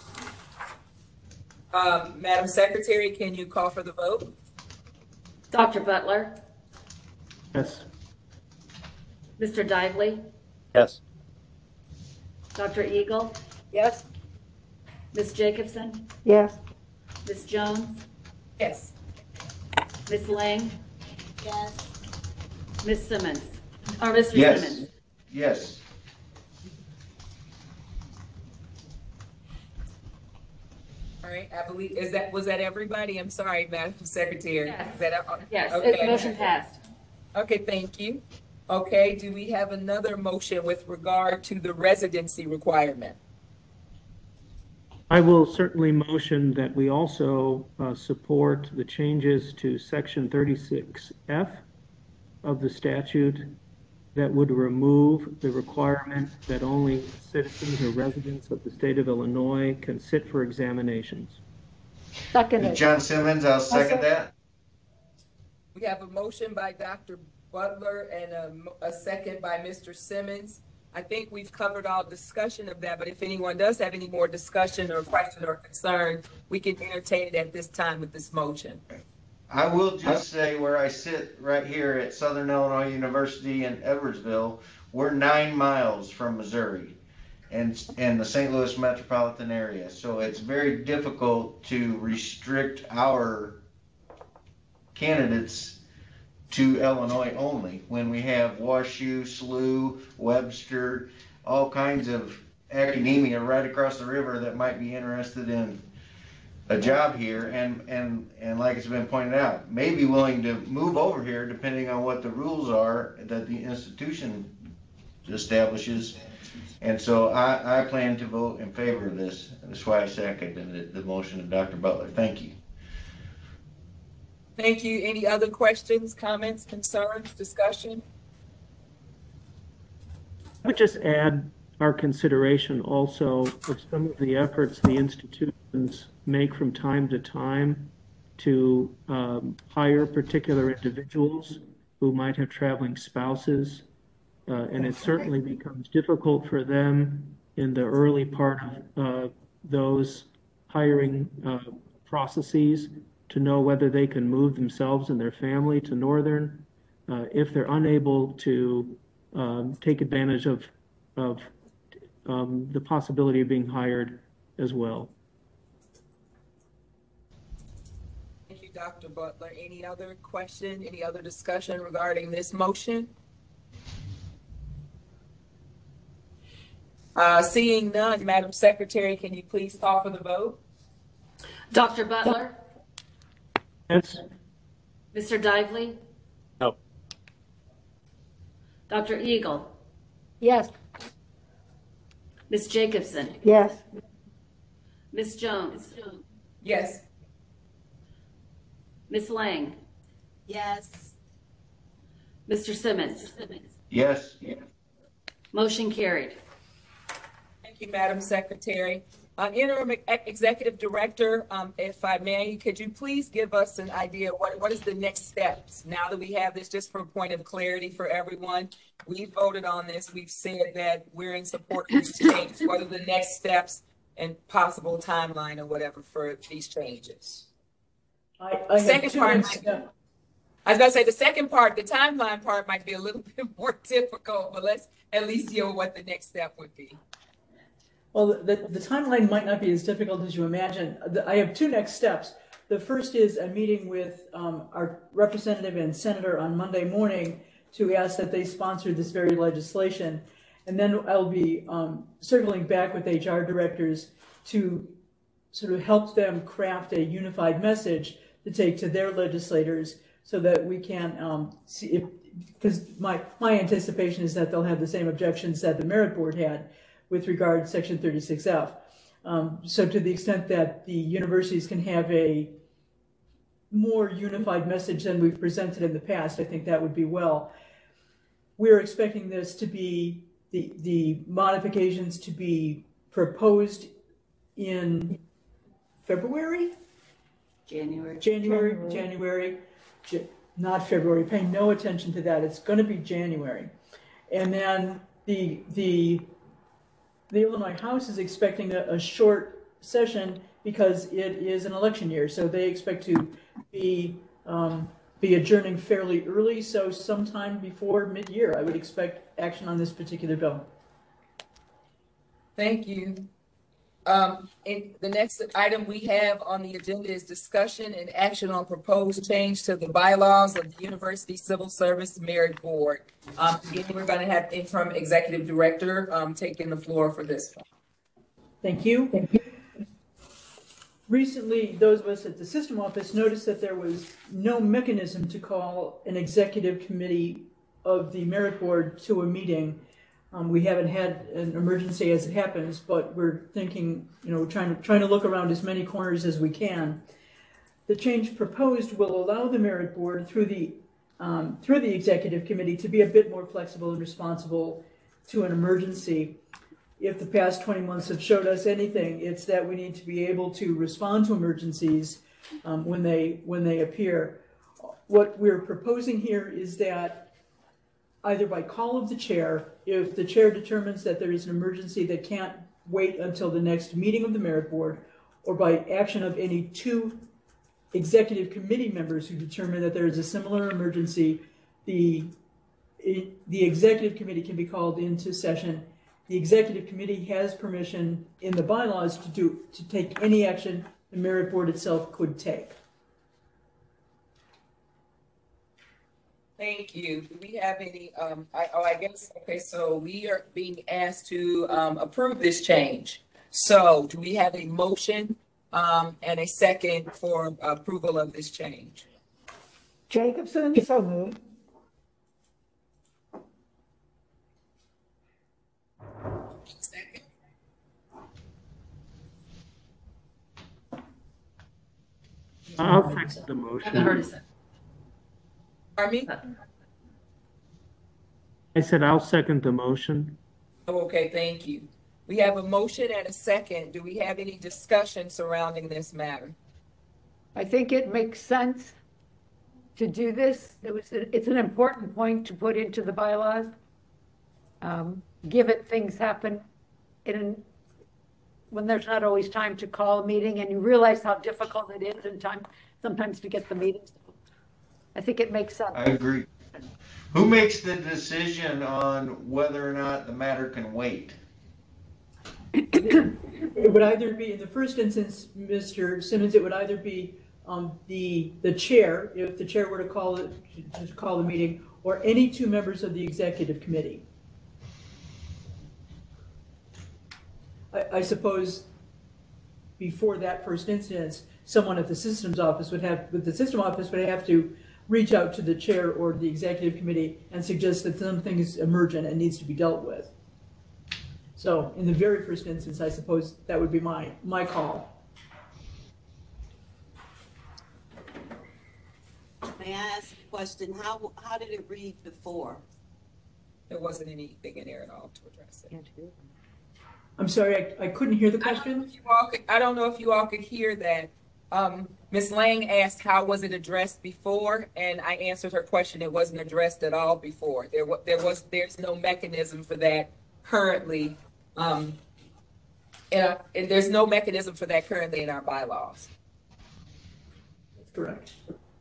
Um, Madam Secretary, can you call for the vote? Doctor Butler, Yes. Mister Dively, yes. Doctor Eagle, Yes? Miz Jacobson, yes, Miz Jones, Yes. Miz Lang. Yes. Miz Simmons, or Mister Yes. Simmons. Yes. All right, I believe, is that, was that everybody? I'm sorry, Madam Secretary. Yes. Is that, uh, Yes, okay. it- motion passed. Okay, thank you. Okay, do we have another motion with regard to the residency requirement? I will certainly motion that we also uh, support the changes to section thirty-six F of the statute that would remove the requirement that only citizens or residents of the state of Illinois can sit for examinations. Second. John Simmons, I'll second that. We have a motion by Doctor Butler and a, a second by Mister Simmons. I think we've covered all discussion of that, but if anyone does have any more discussion or question or concern, we can entertain it at this time with this motion. I will just say where I sit right here at Southern Illinois University in Edwardsville, we're nine miles from Missouri and, and the Saint Louis metropolitan area. So it's very difficult to restrict our candidates to Illinois only when we have WashU, S L U, Webster, all kinds of academia right across the river that might be interested in a job here, and and and like it's been pointed out, may be willing to move over here depending on what the rules are that the institution establishes. And so I, I plan to vote in favor of this. That's why I seconded the, the motion of Doctor Butler. Thank you. Thank you. Any other questions, comments, concerns, discussion? I would just add our consideration also of some of the efforts the institutions make from time to time to um, hire particular individuals who might have traveling spouses. Uh, and it certainly becomes difficult for them in the early part of uh, those hiring uh, processes to know whether they can move themselves and their family to Northern. Uh, if they're unable to um, take advantage of, of um, the possibility of being hired as well. Thank you, Doctor Butler. Any other question, any other discussion regarding this motion? Uh, seeing none, Madam Secretary, can you please call for the vote? Doctor Butler? Yes. Mister Dively? No. Doctor Eagle? Yes. Miz Jacobson? Yes. Miz Jones? Yes. Miz Lang? Yes. Mister Simmons? Yes. Motion carried. Thank you, Madam Secretary. Uh, Interim Ex- Executive Director, um, if I may, could you please give us an idea what, what is the next steps now that we have this, just for a point of clarity for everyone? We voted on this. We've said that we're in support of these changes. What are the next steps and possible timeline or whatever for these changes? I, I have Second two part, next steps. I was going to say the second part, the timeline part might be a little bit more difficult, but let's at least deal with what the next step would be. Well, the, the timeline might not be as difficult as you imagine. The, I have two next steps. The first is a meeting with um, our representative and senator on Monday morning to ask that they sponsor this very legislation. And then I'll be um, circling back with H R directors to sort of help them craft a unified message to take to their legislators so that we can um, see if, because my, my anticipation is that they'll have the same objections that the Merit Board had with regard to Section thirty-six F. Um, so to the extent that the universities can have a more unified message than we've presented in the past, I think that would be well. We're expecting this to be, the, the modifications to be proposed in February? January. January, January, J- not February. Pay no attention to that. It's going to be January. And then the, the, The Illinois House is expecting a, a short session because it is an election year, so they expect to be um, be adjourning fairly early. So sometime before mid-year, I would expect action on this particular bill. Thank you. Um, and the next item we have on the agenda is discussion and action on proposed change to the bylaws of the University Civil Service Merit Board. Um, again, we're going to have interim executive director um, taking the floor for this one. Thank you. Thank you. Recently, those of us at the system office noticed that there was no mechanism to call an executive committee of the Merit Board to a meeting. Um, we haven't had an emergency as it happens, but we're thinking, you know, trying to, trying to look around as many corners as we can. The change proposed will allow the Merit Board through the, um, through the Executive Committee to be a bit more flexible and responsible to an emergency. If the past twenty months have showed us anything, it's that we need to be able to respond to emergencies um, when they, when they appear. What we're proposing here is that either by call of the chair, if the chair determines that there is an emergency that can't wait until the next meeting of the Merit Board, or by action of any two executive committee members who determine that there is a similar emergency, the, the executive committee can be called into session. The executive committee has permission in the bylaws to do, to take any action the Merit Board itself could take. Thank you. Do we have any, um, I, oh, I guess, okay, so we are being asked to, um, approve this change. So do we have a motion, um, and a second for approval of this change? Jacobson, so moved. Second. I'll second the I motion. haven't heard a second. Pardon me? I said I'll second the motion. Oh, okay, thank you. We have a motion and a second. Do we have any discussion surrounding this matter? I think it makes sense to do this. It was, it's an important point to put into the bylaws. Um, given things happen in an, when there's not always time to call a meeting, and you realize how difficult it is in time sometimes to get the meetings. I think it makes sense. I agree. Who makes the decision on whether or not the matter can wait? It would either be, in the first instance, Mister Simmons, it would either be um, the the chair, if the chair were to call it to call the meeting, or any two members of the executive committee. I, I suppose before that first instance, someone at the systems office would have, with the system office would have to reach out to the chair or the executive committee and suggest that something is emergent and needs to be dealt with. So in the very first instance, I suppose that would be my, my call. May I ask a question? How, how did it read before? There wasn't anything in there at all to address it. I'm sorry, I, I couldn't hear the I don't know question. if you all could, I don't know if you all could hear that. Um, Miz Lang asked how was it addressed before, and I answered her question. It wasn't addressed at all before. There was, there was, there's no mechanism for that currently. Um, and, and there's no mechanism for that currently in our bylaws. That's correct.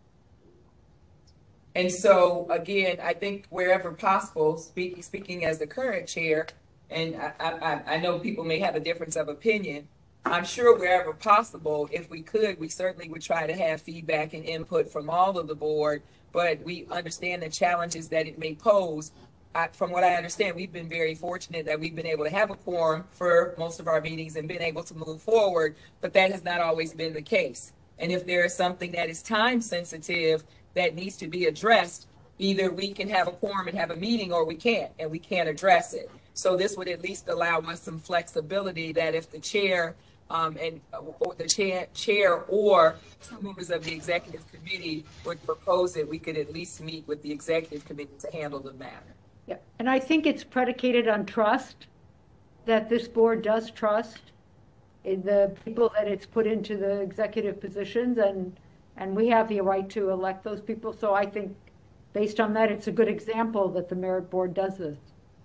And so again, I think wherever possible, speaking, speaking as the current chair, and I, I, I know people may have a difference of opinion, I'm sure wherever possible, if we could, we certainly would try to have feedback and input from all of the board, but we understand the challenges that it may pose. I, from what I understand, we've been very fortunate that we've been able to have a quorum for most of our meetings and been able to move forward, but that has not always been the case. And if there is something that is time sensitive that needs to be addressed, either we can have a quorum and have a meeting, or we can't, and we can't address it. So this would at least allow us some flexibility that if the chair um, and or the chair, chair or some members of the executive committee would propose it, we could at least meet with the executive committee to handle the matter. Yeah, and I think it's predicated on trust, that this board does trust in the people that it's put into the executive positions, and and we have the right to elect those people. So I think based on that, it's a good example that the Merit Board does this.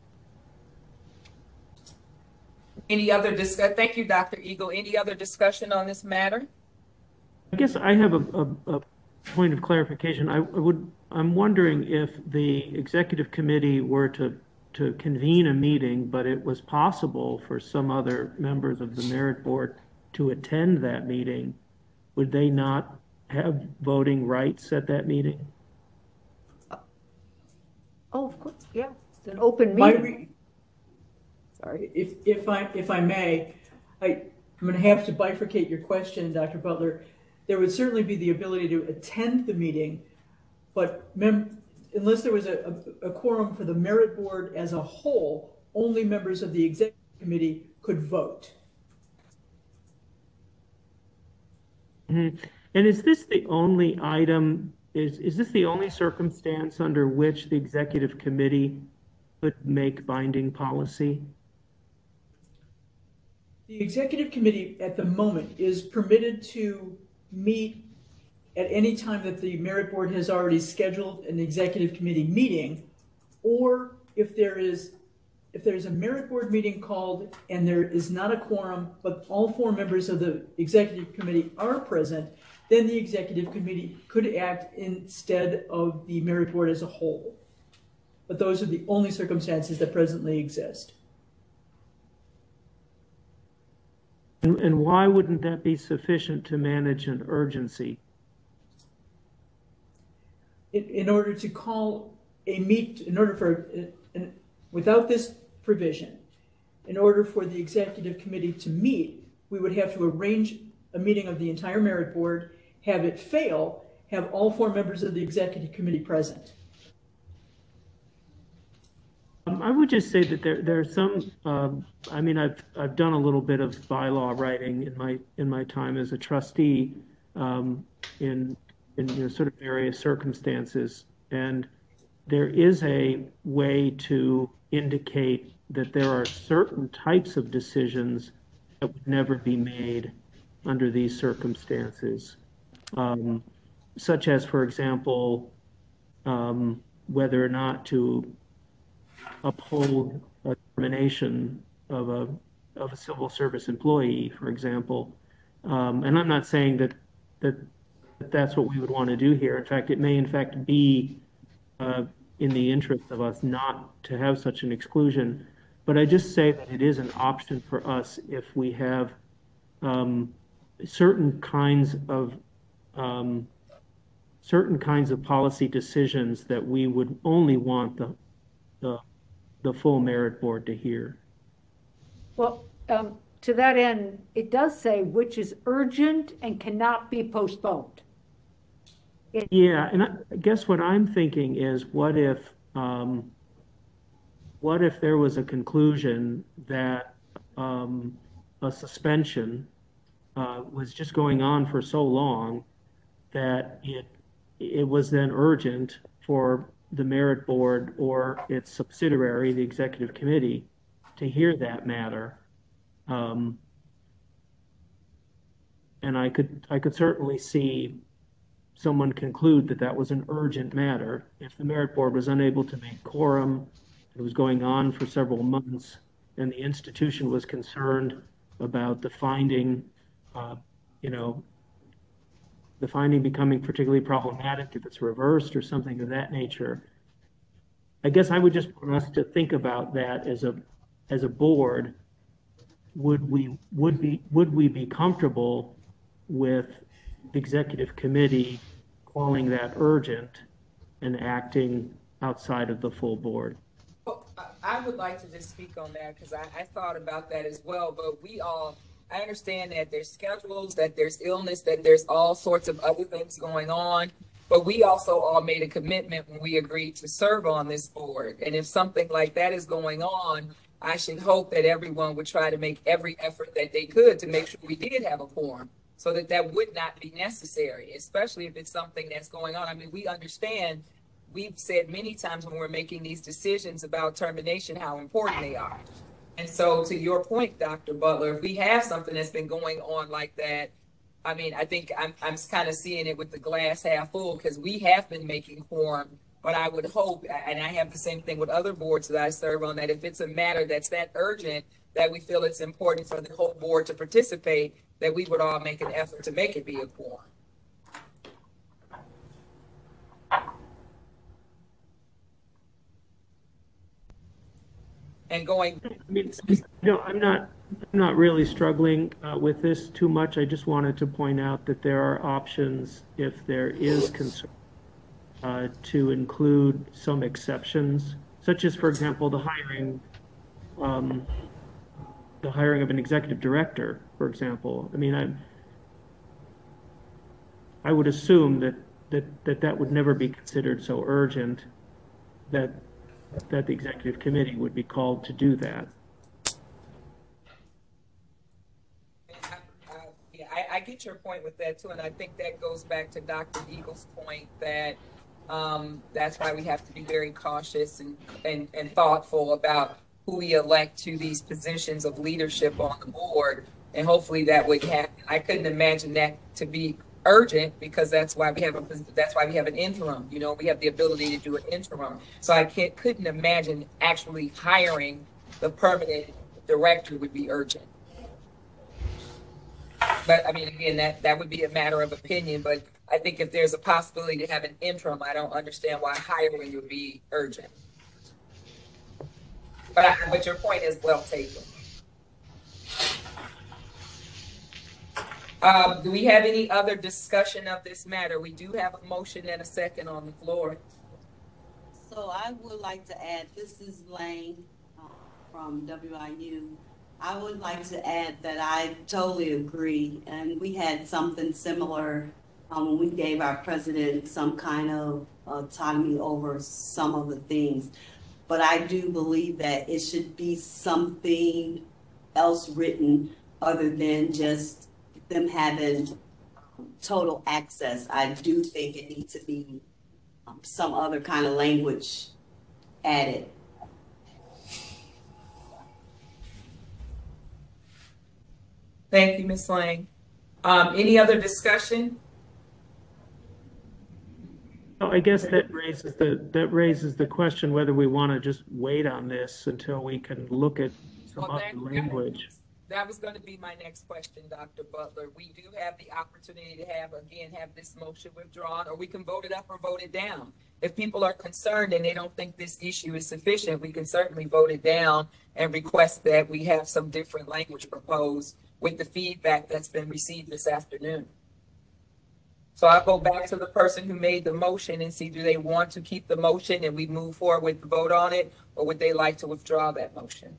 Any other discuss? Thank you, Doctor Eagle. Any other discussion on this matter? I guess I have a, a, a point of clarification. I would, I'm wondering if the executive committee were to, to convene a meeting, but it was possible for some other members of the Merit Board to attend that meeting, would they not have voting rights at that meeting? Oh, of course, yeah, it's an open My meeting. re- Sorry, if, if I, if I may, I, I'm going to have to bifurcate your question, Doctor Butler. There would certainly be the ability to attend the meeting, but mem- unless there was a, a, a quorum for the Merit Board as a whole, only members of the executive committee could vote. Mm-hmm. And is this the only item, is, is this the only circumstance under which the executive committee could make binding policy? The executive committee at the moment is permitted to meet at any time that the merit board has already scheduled an executive committee meeting, or if there is if there's a merit board meeting called and there is not a quorum, but all four members of the executive committee are present, then the executive committee could act instead of the merit board as a whole. But those are the only circumstances that presently exist. And, and why wouldn't that be sufficient to manage an urgency? In, in order to call a meet, in order for, in, without this provision, in order for the executive committee to meet, we would have to arrange a meeting of the entire merit board, have it fail, have all four members of the executive committee present. Um, I would just say that there there are some. Um, I mean, I've I've done a little bit of bylaw writing in my in my time as a trustee, um, in in you know, sort of various circumstances, and there is a way to indicate that there are certain types of decisions that would never be made under these circumstances, um, such as, for example, um, whether or not to uphold a termination of a of a civil service employee, for example. Um, and I'm not saying that, that that that's what we would want to do here. In fact, it may in fact be uh, in the interest of us not to have such an exclusion. But I just say that it is an option for us if we have um, certain kinds of um, certain kinds of policy decisions that we would only want the the, the full merit board to hear. Well, um, to that end, it does say which is urgent and cannot be postponed. It, Yeah, and I I guess what I'm thinking is, what if, um, what if there was a conclusion that um, a suspension uh, was just going on for so long that it it was then urgent for the merit board or its subsidiary, the executive committee, to hear that matter. Um, and I could I could certainly see someone conclude that that was an urgent matter. If the merit board was unable to make quorum, it was going on for several months, and the institution was concerned about the finding, uh, you know, the finding becoming particularly problematic if it's reversed or something of that nature. I guess I would just want us to think about that as a as a board. Would we would be would we be comfortable with the executive committee calling that urgent and acting outside of the full board? Well, I- I would like to just speak on that because I, I thought about that as well, but we all, I understand that there's schedules, that there's illness, that there's all sorts of other things going on, but we also all made a commitment when we agreed to serve on this board. And if something like that is going on, I should hope that everyone would try to make every effort that they could to make sure we did have a quorum, so that that would not be necessary, especially if it's something that's going on. I mean, we understand, we've said many times when we're making these decisions about termination, how important they are. And so to your point, Doctor Butler, if we have something that's been going on like that, I mean, I think I'm, I'm kind of seeing it with the glass half full, because we have been making quorum, but I would hope, and I have the same thing with other boards that I serve on, that if it's a matter that's that urgent, that we feel it's important for the whole board to participate, that we would all make an effort to make it be a quorum. And going, I mean, no, I'm not, I'm not really struggling uh, with this too much. I just wanted to point out that there are options if there is concern uh, to include some exceptions, such as, for example, the hiring, um, the hiring of an executive director, for example. I mean, I, I would assume that that that that would never be considered so urgent that that the executive committee would be called to do that. Yeah, I, I get your point with that too, and I think that goes back to Doctor Eagle's point that um, that's why we have to be very cautious and, and, and thoughtful about who we elect to these positions of leadership on the board, and hopefully that would happen. I couldn't imagine that to be urgent because that's why we have a that's why we have an interim. You know, we have the ability to do an interim. So I can't couldn't imagine actually hiring the permanent director would be urgent. But I mean, again, that, that would be a matter of opinion, but I think if there's a possibility to have an interim, I don't understand why hiring would be urgent. But, I, but your point is well taken. Um, do we have any other discussion of this matter? We do have a motion and a second on the floor. So I would like to add, this is Lane uh, from W I U. I would like to add that I totally agree, and we had something similar um, when we gave our president some kind of autonomy over some of the things. But I do believe that it should be something else written other than just them having total access. I do think it needs to be um, some other kind of language added. Thank you, Miz Lang. Um, any other discussion? Well, I guess that raises the that raises the question whether we want to just wait on this until we can look at some Well, other that- language. That was going to be my next question, Doctor Butler. We do have the opportunity to have, again, have this motion withdrawn, or we can vote it up or vote it down. If people are concerned and they don't think this issue is sufficient, we can certainly vote it down and request that we have some different language proposed with the feedback that's been received this afternoon. So I'll go back to the person who made the motion and see, do they want to keep the motion and we move forward with the vote on it, or would they like to withdraw that motion?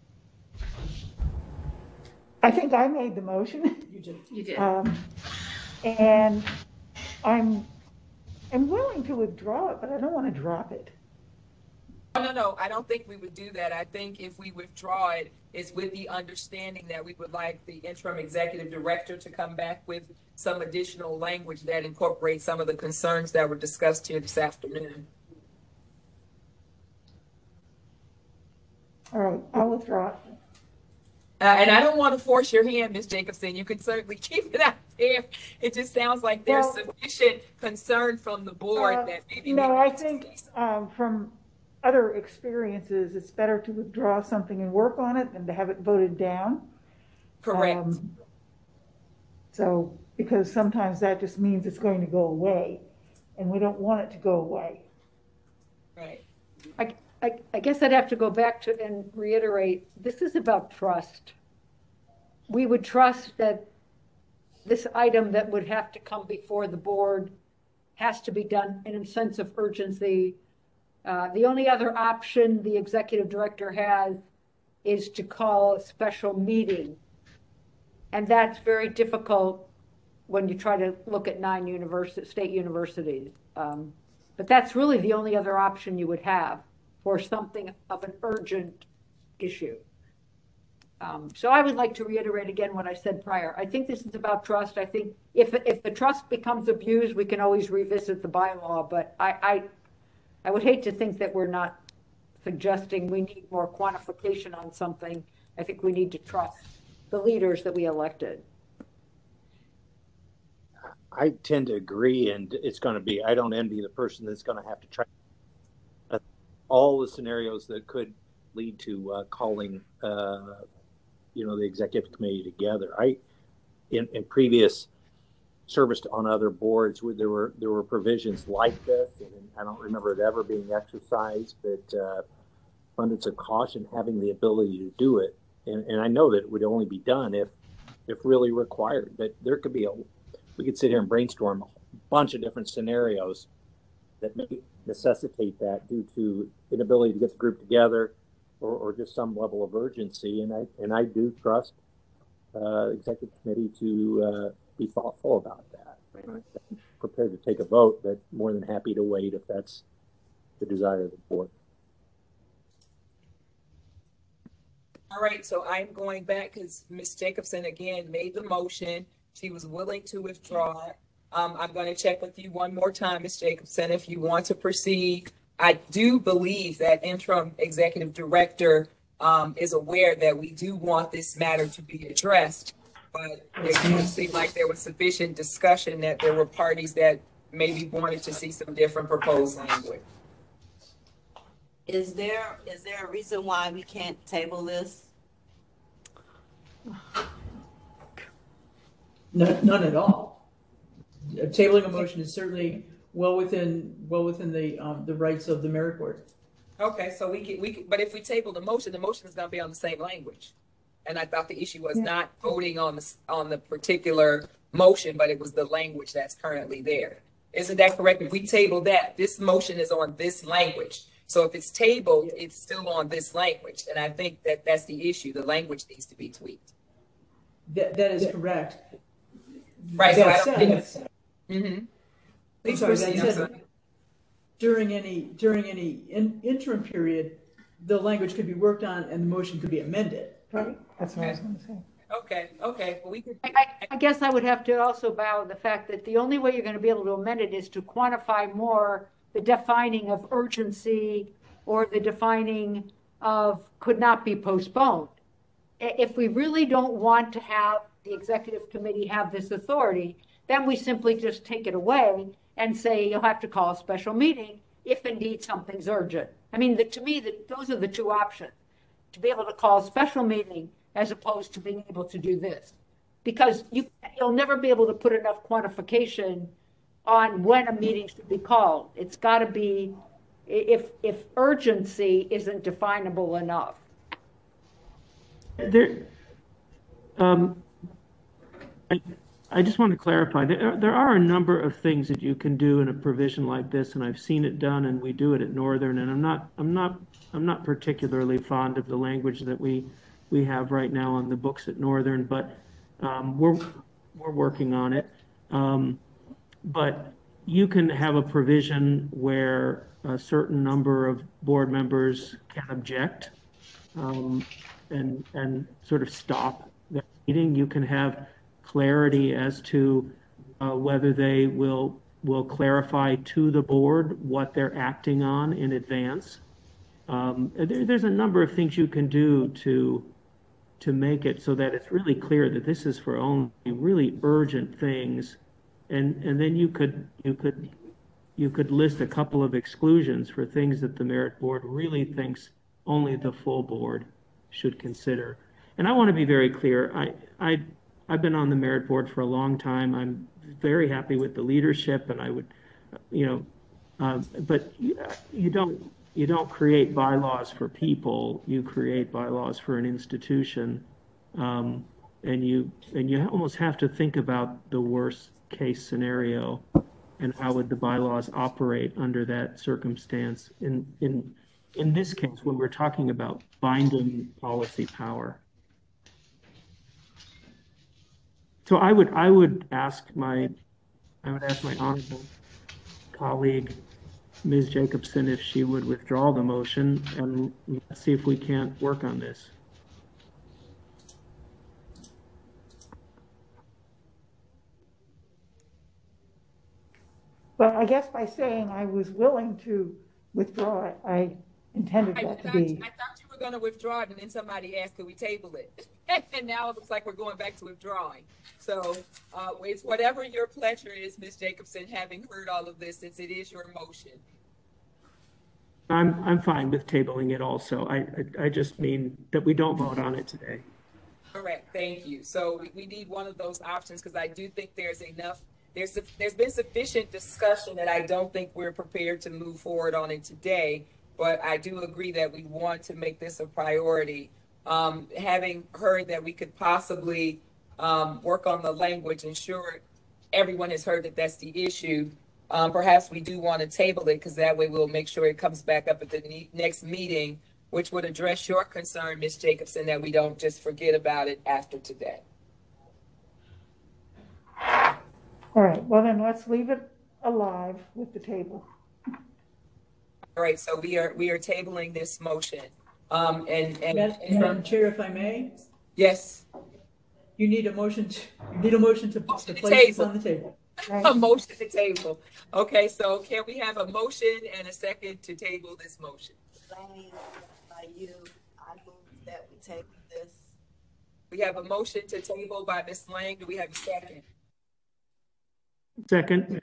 I think I made the motion. You did. You did. Um, and I'm, I'm willing to withdraw it, but I don't want to drop it. No, no, no, I don't think we would do that. I think if we withdraw it, it's with the understanding that we would like the interim executive director to come back with some additional language that incorporates some of the concerns that were discussed here this afternoon. All right, I'll withdraw it. Uh, and I don't want to force your hand, Miz Jacobson. You can certainly keep it out there. It just sounds like there's Well, sufficient concern from the board Uh, that maybe. No, we I need to think see some- um, from other experiences, it's better to withdraw something and work on it than to have it voted down. Correct. Um, So, because sometimes that just means it's going to go away, and we don't want it to go away. Right. I, I, I guess I'd have to go back to and reiterate, this is about trust. We would trust that this item that would have to come before the board has to be done in a sense of urgency. Uh, the only other option the executive director has is to call a special meeting. And that's very difficult when you try to look at nine university, state universities. Um, but that's really the only other option you would have for something of an urgent issue. Um, so I would like to reiterate again what I said prior. I think this is about trust. I think if if the trust becomes abused, we can always revisit the bylaw. But I I, I would hate to think that we're not suggesting we need more quantification on something. I think we need to trust the leaders that we elected. I tend to agree, and it's going to be, I don't envy the person that's going to have to try uh, all the scenarios that could lead to uh, calling, uh, you know, the executive committee together. I, in, in previous service on other boards, where there were there were provisions like this, and I don't remember it ever being exercised, but uh, abundance of caution, having the ability to do it, and, and I know that it would only be done if if really required. But there could be a we could sit here and brainstorm a bunch of different scenarios that may necessitate that due to inability to get the group together, or, or just some level of urgency. And I and I do trust uh, executive committee to uh, be thoughtful about that. I'm prepared to take a vote, but more than happy to wait if that's the desire of the board. All right, so I'm going back because Miz Jacobson again made the motion. She was willing to withdraw it. Um, I'm going to check with you one more time, Miz Jacobson, if you want to proceed. I do believe that interim executive director um, is aware that we do want this matter to be addressed, but it didn't seem like there was sufficient discussion that there were parties that maybe wanted to see some different proposed language. Is there, is there a reason why we can't table this? None, none at all. Uh, Tabling a motion is certainly well within, well within the, um, the rights of the merit board. Okay, so we can, we can, but if we table the motion, the motion is gonna be on the same language. And I thought the issue was not voting on the, on the particular motion, but it was the language that's currently there. Isn't that correct? If we table that, this motion is on this language. So if it's tabled, it's still on this language. And I think that that's the issue. The language needs to be tweaked. That, that is correct. Right, so I That don't think it's, said, mm-hmm. I'm Please sorry, that proceed, I'm said, sorry. during any, during any in, interim period, the language could be worked on and the motion could be amended. Right, that's what I was gonna say. Okay, okay, well, we could. I, I- I guess I would have to also bow the fact that the only way you're going to be able to amend it is to quantify more the defining of urgency or the defining of could not be postponed. I- If we really don't want to have the executive committee have this authority, then we simply just take it away and say you'll have to call a special meeting if indeed something's urgent. I mean, the, to me, the, those are the two options, to be able to call a special meeting as opposed to being able to do this. Because you, you'll never be able to put enough quantification on when a meeting should be called. It's got to be, if, if urgency isn't definable enough. There, um, I, I just want to clarify, there, there are a number of things that you can do in a provision like this, and I've seen it done, and we do it at Northern, and I'm not, I'm not, I'm not particularly fond of the language that we, we have right now on the books at Northern, but um, we're, we're working on it. Um, but you can have a provision where a certain number of board members can object um, and, and sort of stop that meeting. You can have clarity as to uh, whether they will, will clarify to the board what they're acting on in advance. Um, there, there's a number of things you can do to to make it so that it's really clear that this is for only really urgent things, and and then you could you could you could list a couple of exclusions for things that the merit board really thinks only the full board should consider. And I want to be very clear. I I I've been on the merit board for a long time. I'm very happy with the leadership, and I would, you know, uh, but you, you don't. You don't create bylaws for people. You create bylaws for an institution, um, and you and you almost have to think about the worst case scenario, and how would the bylaws operate under that circumstance. In in in this case, when we're talking about binding policy power, so I would I would ask my I would ask my honorable colleague, Miz Jacobson, if she would withdraw the motion, and let's see if we can't work on this. But I guess by saying I was willing to withdraw it, I intended I that to thought, be. I thought you were going to withdraw it, and then somebody asked, could we table it? And now it looks like we're going back to withdrawing. So uh, it's whatever your pleasure is, Miz Jacobson, having heard all of this, since it is your motion. I'm I'm fine with tabling it also. I, I, I just mean that we don't vote on it today. Correct, thank you. So we, we need one of those options, because I do think there's enough, there's, there's been sufficient discussion that I don't think we're prepared to move forward on it today. But I do agree that we want to make this a priority. Um, having heard that we could possibly um, work on the language, ensure everyone has heard that that's the issue. Um, perhaps we do want to table it, because that way we'll make sure it comes back up at the ne- next meeting, which would address your concern, Miz Jacobson, that we don't just forget about it after today. All right, well then let's leave it alive with the table. All right, so we are we are tabling this motion. Um, and, and, Madam and Madam Chair, if I may, yes, you need a motion to, you need a motion to, to the place this table. on the table. a motion to table. Okay, so can we have a motion and a second to table this motion? Lane, by you, I move that we table this. We have a motion to table by Miz Lang. Do we have a second? Second.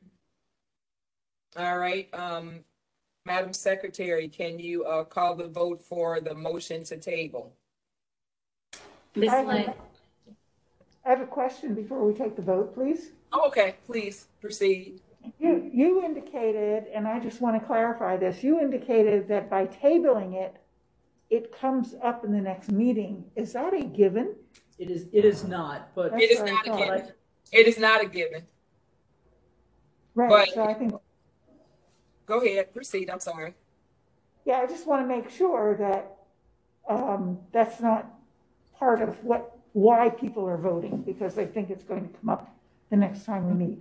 All right, um, Madam Secretary, can you, uh, call the vote for the motion to table? Miz I have a- Lang, I have a question before we take the vote, please. Oh, okay, please proceed. You, you indicated, and I just want to clarify this, you indicated that by tabling it, it comes up in the next meeting. Is that a given? It is, it is not, but. That's It is what I not a thought. given. It is not a given. Right, But- so I think, Go ahead, proceed, I'm sorry. yeah, I just want to make sure that um, that's not part of what, why people are voting, because I think it's going to come up the next time we meet.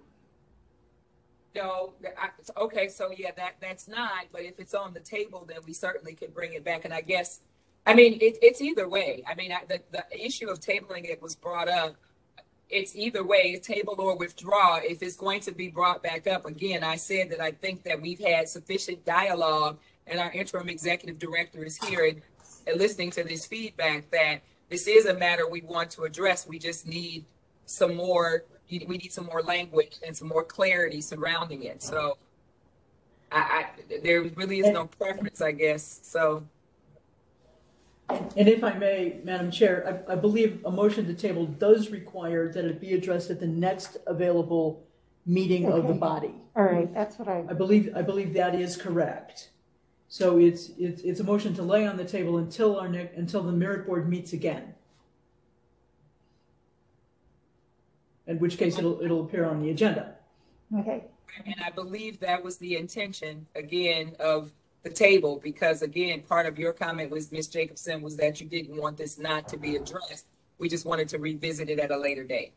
No, I, okay, so yeah, that, that's not, but if it's on the table, then we certainly could bring it back. And I guess, I mean, it, it's either way. I mean, I, the, the issue of tabling it was brought up. It's either way, table or withdraw. If it's going to be brought back up again, I said that I think that we've had sufficient dialogue and our interim executive director is here and, and listening to this feedback that this is a matter we want to address. We just need some more, we need some more language and some more clarity surrounding it. So I, I there really is no preference, I guess. So. And if I may, Madam Chair, I, I believe a motion to table does require that it be addressed at the next available meeting of the Okay. body. All right, that's what I, I believe, I believe that is correct. So it's, it's, it's a motion to lay on the table until our next, until the merit board meets again. In which case it'll, it'll appear on the agenda. okay. And I believe that was the intention, again, of the table, because again, part of your comment was, Miz Jacobson, was that you didn't want this not to be addressed. We just wanted to revisit it at a later date.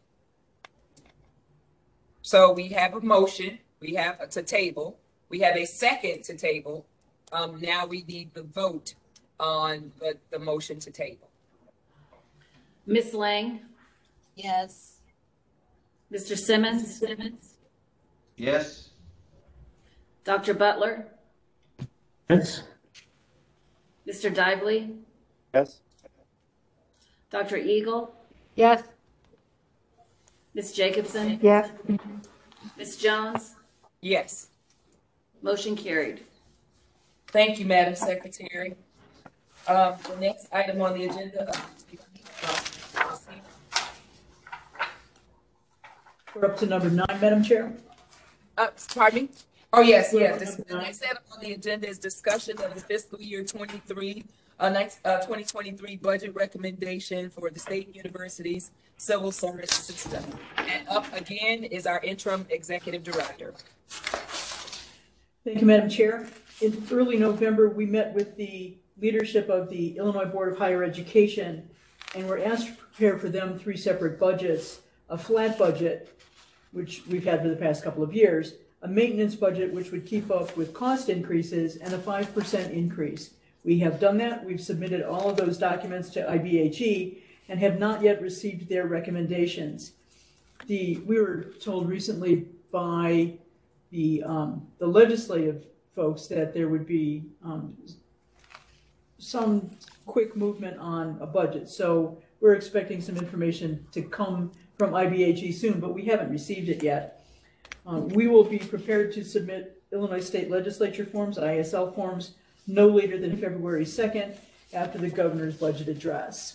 So we have a motion, we have a to table, we have a second to table. Um, now we need the vote on the, the motion to table. Miz Lang, Yes. Mister Simmons, Yes? Doctor Butler, Yes. Mister Dively, Yes? Doctor Eagle, Yes, Miz Jacobson, Yes, Miz Jones, Yes. motion carried. Thank you, Madam Secretary. Um, the next item on the agenda. uh, We're up to number nine, Madam Chair. Uh, pardon me? Oh, yes, yes. This, the next item on the agenda is discussion of the fiscal year twenty-three, uh, next, uh, twenty twenty-three budget recommendation for the state universities civil service system. And up again is our interim executive director. Thank you, Madam Chair. In early November, we met with the leadership of the Illinois Board of Higher Education and were asked to prepare for them three separate budgets: a flat budget, which we've had for the past couple of years, a maintenance budget which would keep up with cost increases, and a five percent increase. We have done that. We've submitted all of those documents to I B H E and have not yet received their recommendations. The, we were told recently by the, um, the legislative folks that there would be um, some quick movement on a budget. So we're expecting some information to come from I B H E soon, but we haven't received it yet. Um, we will be prepared to submit Illinois State Legislature forms, I S L forms, no later than February second, after the governor's budget address.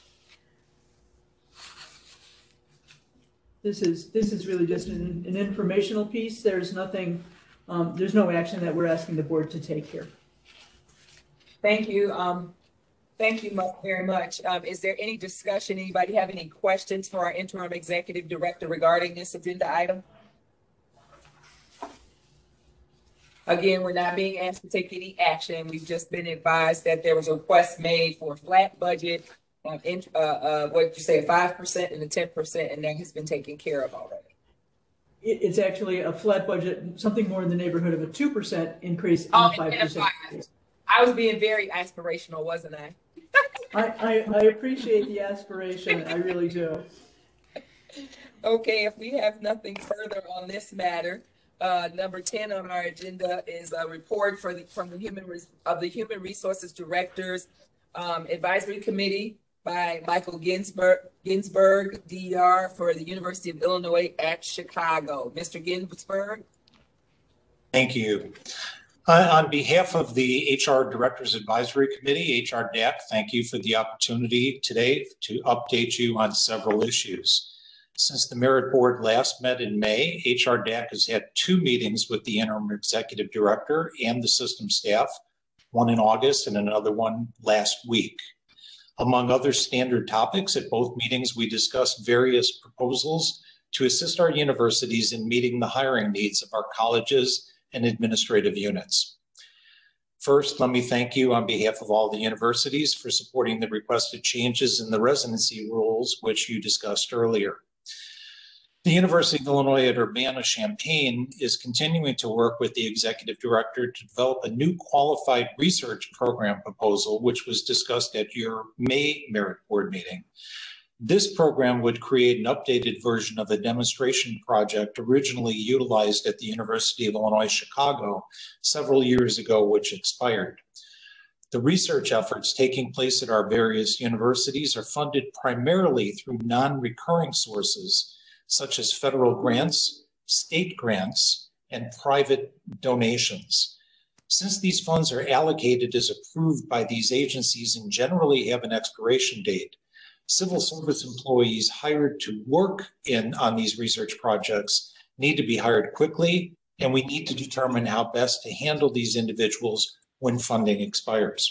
This is, this is really just an, an informational piece. There's nothing, um, there's no action that we're asking the board to take here. Thank you. Um, thank you mu- very much. Um, is there any discussion? Anybody have any questions for our interim executive director regarding this agenda item? Again, we're not being asked to take any action. We've just been advised that there was a request made for a flat budget, um, in, uh, uh, what did you say, five percent and a ten percent, and that has been taken care of already. It, it's actually a flat budget, something more in the neighborhood of a two percent increase and Oh, a five and a percent five. increase. I was being very aspirational, wasn't I? I, I, I appreciate the aspiration, I really do. Okay, if we have nothing further on this matter, uh, number ten on our agenda is a report for the, from the human Res- of the Human Resources Directors um, Advisory Committee by Michael Ginsberg, Ginsberg, D E R for the University of Illinois at Chicago. Mister Ginsberg. Thank you. Uh, on behalf of the H R Directors Advisory Committee, H R D A C, thank you for the opportunity today to update you on several issues. Since the Merit Board last met in May, H R D A C has had two meetings with the Interim Executive Director and the system staff, one in August and another one last week. Among other standard topics, at both meetings, we discussed various proposals to assist our universities in meeting the hiring needs of our colleges and administrative units. First, let me thank you on behalf of all the universities for supporting the requested changes in the residency rules, which you discussed earlier. The University of Illinois at Urbana-Champaign is continuing to work with the executive director to develop a new qualified research program proposal, which was discussed at your May Merit Board meeting. This program would create an updated version of a demonstration project originally utilized at the University of Illinois Chicago several years ago, which expired. The research efforts taking place at our various universities are funded primarily through non-recurring sources, such as federal grants, state grants, and private donations. Since these funds are allocated as approved by these agencies and generally have an expiration date, civil service employees hired to work in on these research projects need to be hired quickly, and we need to determine how best to handle these individuals when funding expires.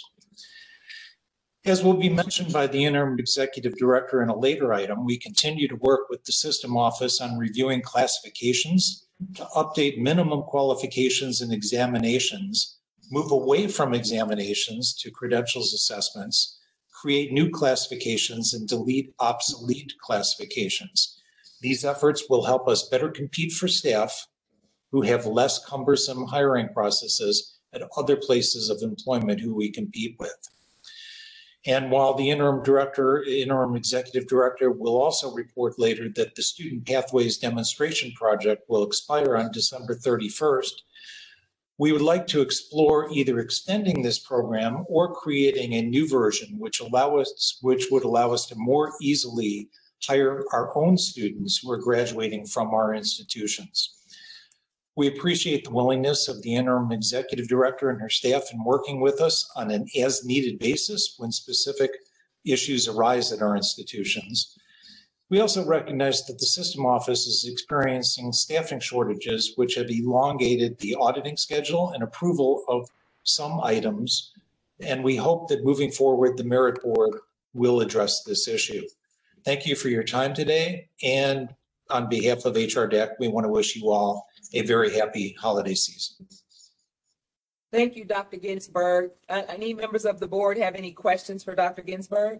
As will be mentioned by the interim executive director in a later item, we continue to work with the system office on reviewing classifications to update minimum qualifications and examinations, move away from examinations to credentials assessments, create new classifications, and delete obsolete classifications. These efforts will help us better compete for staff who have less cumbersome hiring processes at other places of employment who we compete with. And while the interim director, interim executive director will also report later that the Student Pathways Demonstration Project will expire on December thirty-first, we would like to explore either extending this program or creating a new version which allow us, which would allow us to more easily hire our own students who are graduating from our institutions. We appreciate the willingness of the interim executive director and her staff in working with us on an as-needed basis when specific issues arise at our institutions. We also recognize that the system office is experiencing staffing shortages, which have elongated the auditing schedule and approval of some items, and we hope that moving forward, the Merit Board will address this issue. Thank you for your time today, and on behalf of H R D A C, we want to wish you all a very happy holiday season. Thank you, Doctor Ginsberg. Uh, any members of the board have any questions for Doctor Ginsberg?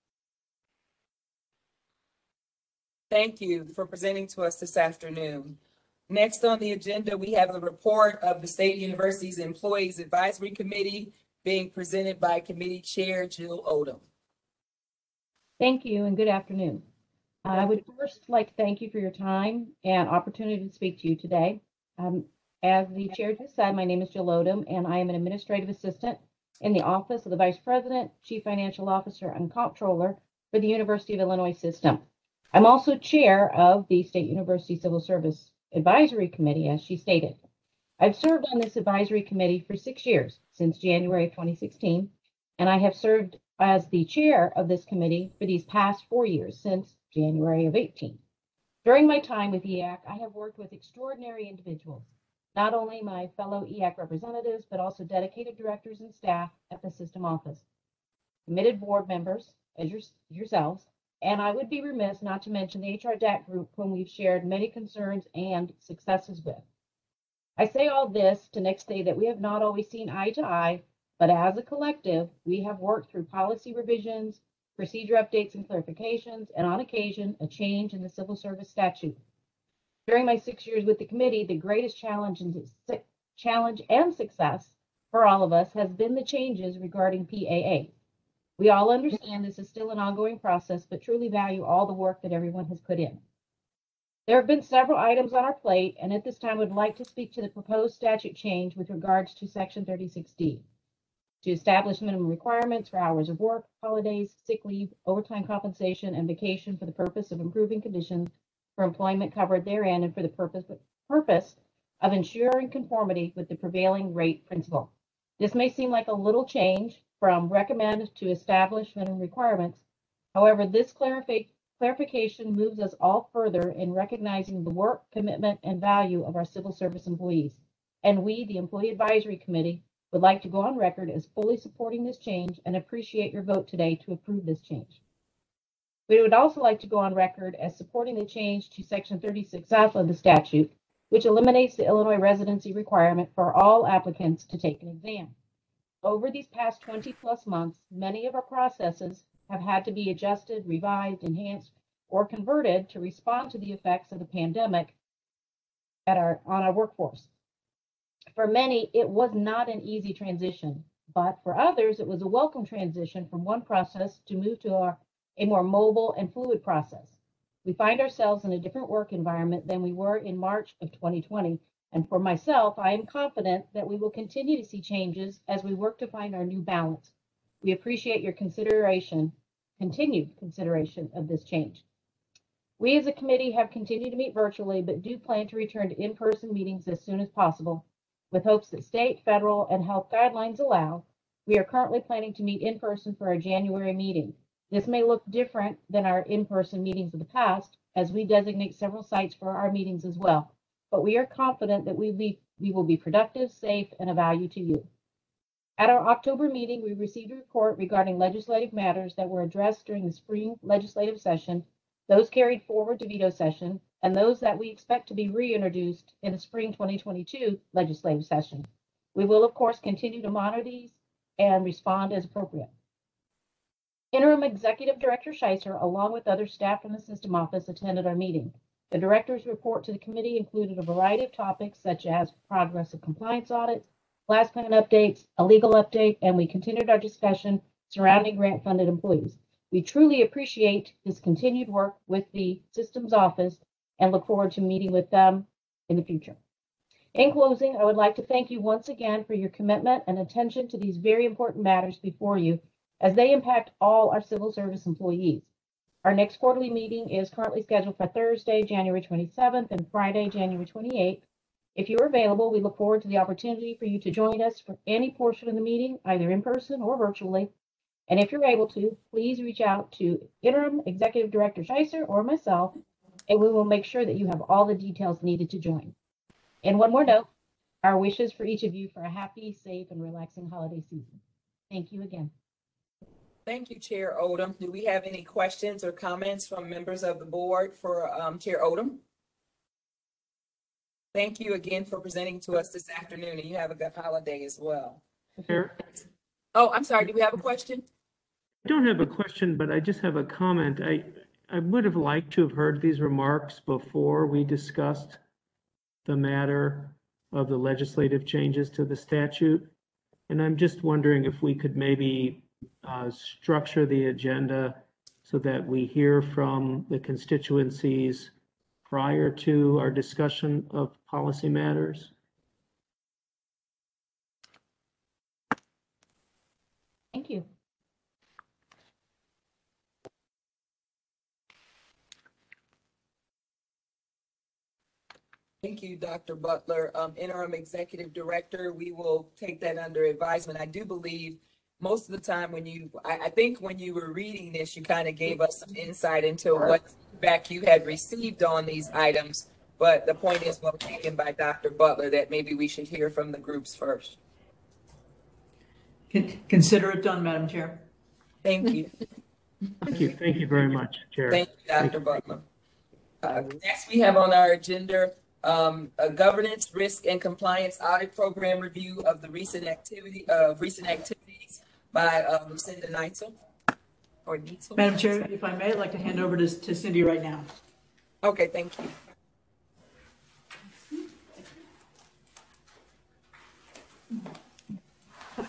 Thank you for presenting to us this afternoon. Next on the agenda, we have a report of the State University's Employees Advisory Committee being presented by Committee Chair Jill Odom. Thank you and good afternoon. I would first like to thank you for your time and opportunity to speak to you today. Um, as the chair just said, my name is Jill Odom, and I am an administrative assistant in the Office of the Vice President, Chief Financial Officer, and Comptroller for the University of Illinois System. I'm also chair of the State University Civil Service Advisory Committee, as she stated. I've served on this advisory committee for six years, since January of twenty sixteen, and I have served as the chair of this committee for these past four years, since January of eighteen. During my time with E A C, I have worked with extraordinary individuals, not only my fellow E A C representatives, but also dedicated directors and staff at the system office, committed board members, as your, yourselves, and I would be remiss not to mention the H R D A C group, whom we've shared many concerns and successes with. I say all this to next say that we have not always seen eye to eye, but as a collective, we have worked through policy revisions, procedure updates and clarifications, and on occasion, a change in the civil service statute. During my six years with the committee, the greatest challenge and, challenge and success for all of us has been the changes regarding P A A. We all understand this is still an ongoing process, but truly value all the work that everyone has put in. There have been several items on our plate, and at this time I would like to speak to the proposed statute change with regards to Section thirty-six D, to establish minimum requirements for hours of work, holidays, sick leave, overtime compensation, and vacation for the purpose of improving conditions for employment covered therein and for the purpose, purpose of ensuring conformity with the prevailing rate principle. This may seem like a little change from recommend to establish minimum requirements. However, this clarifi- clarification moves us all further in recognizing the work, commitment, and value of our civil service employees. And we, the Employee Advisory Committee, would like to go on record as fully supporting this change and appreciate your vote today to approve this change. We would also like to go on record as supporting the change to Section thirty-six F of the statute, which eliminates the Illinois residency requirement for all applicants to take an exam. Over these past twenty plus months, many of our processes have had to be adjusted, revised, enhanced, or converted to respond to the effects of the pandemic at our, on our workforce. For many, it was not an easy transition, but for others, it was a welcome transition from one process to move to our, a more mobile and fluid process. We find ourselves in a different work environment than we were in March of twenty twenty. And for myself, I am confident that we will continue to see changes as we work to find our new balance. We appreciate your consideration, continued consideration of this change. We as a committee have continued to meet virtually, but do plan to return to in-person meetings as soon as possible. With hopes that state, federal, and health guidelines allow, we are currently planning to meet in person for our January meeting. This may look different than our in-person meetings of the past, as we designate several sites for our meetings as well. But we are confident that we, be, we will be productive, safe, and of value to you. At our October meeting, we received a report regarding legislative matters that were addressed during the spring legislative session, those carried forward to veto session, and those that we expect to be reintroduced in the spring twenty twenty-two legislative session. We will, of course, continue to monitor these and respond as appropriate. Interim Executive Director Scheiser, along with other staff from the System Office, attended our meeting. The director's report to the committee included a variety of topics such as progress of compliance audits, class plan updates, a legal update, and we continued our discussion surrounding grant-funded employees. We truly appreciate this continued work with the Systems Office and look forward to meeting with them in the future. In closing, I would like to thank you once again for your commitment and attention to these very important matters before you, as they impact all our civil service employees. Our next quarterly meeting is currently scheduled for Thursday, January twenty-seventh and Friday, January twenty-eighth. If you are available, we look forward to the opportunity for you to join us for any portion of the meeting, either in person or virtually. And if you're able to, please reach out to Interim Executive Director Scheiser or myself, and we will make sure that you have all the details needed to join. And one more note, our wishes for each of you for a happy, safe, and relaxing holiday season. Thank you again. Thank you, Chair Odom. Do we have any questions or comments from members of the board for um, Chair Odom? Thank you again for presenting to us this afternoon, and you have a good holiday as well. Chair? Oh, I'm sorry. Do we have a question? I don't have a question, but I just have a comment. I, I would have liked to have heard these remarks before we discussed the matter of the legislative changes to the statute. And I'm just wondering if we could maybe uh, structure the agenda so that we hear from the constituencies prior to our discussion of policy matters. Thank you. Thank you, Doctor Butler. Um, Interim Executive Director, we will take that under advisement. I do believe most of the time when you, I, I think when you were reading this, you kind of gave us some insight into what feedback you had received on these items. But the point is well taken by Doctor Butler that maybe we should hear from the groups first. Consider it done, Madam Chair. Thank you. Thank you. Thank you very much, Chair. Thank you, Doctor Butler. Uh, next, we have on our agenda um, a governance, risk, and compliance audit program review of the recent activity of uh, recent activities by uh, Lucinda Neitzel. Or Neitzel. Madam Chair, if I may, I'd like to hand over to, to Cindy right now. Okay, thank you.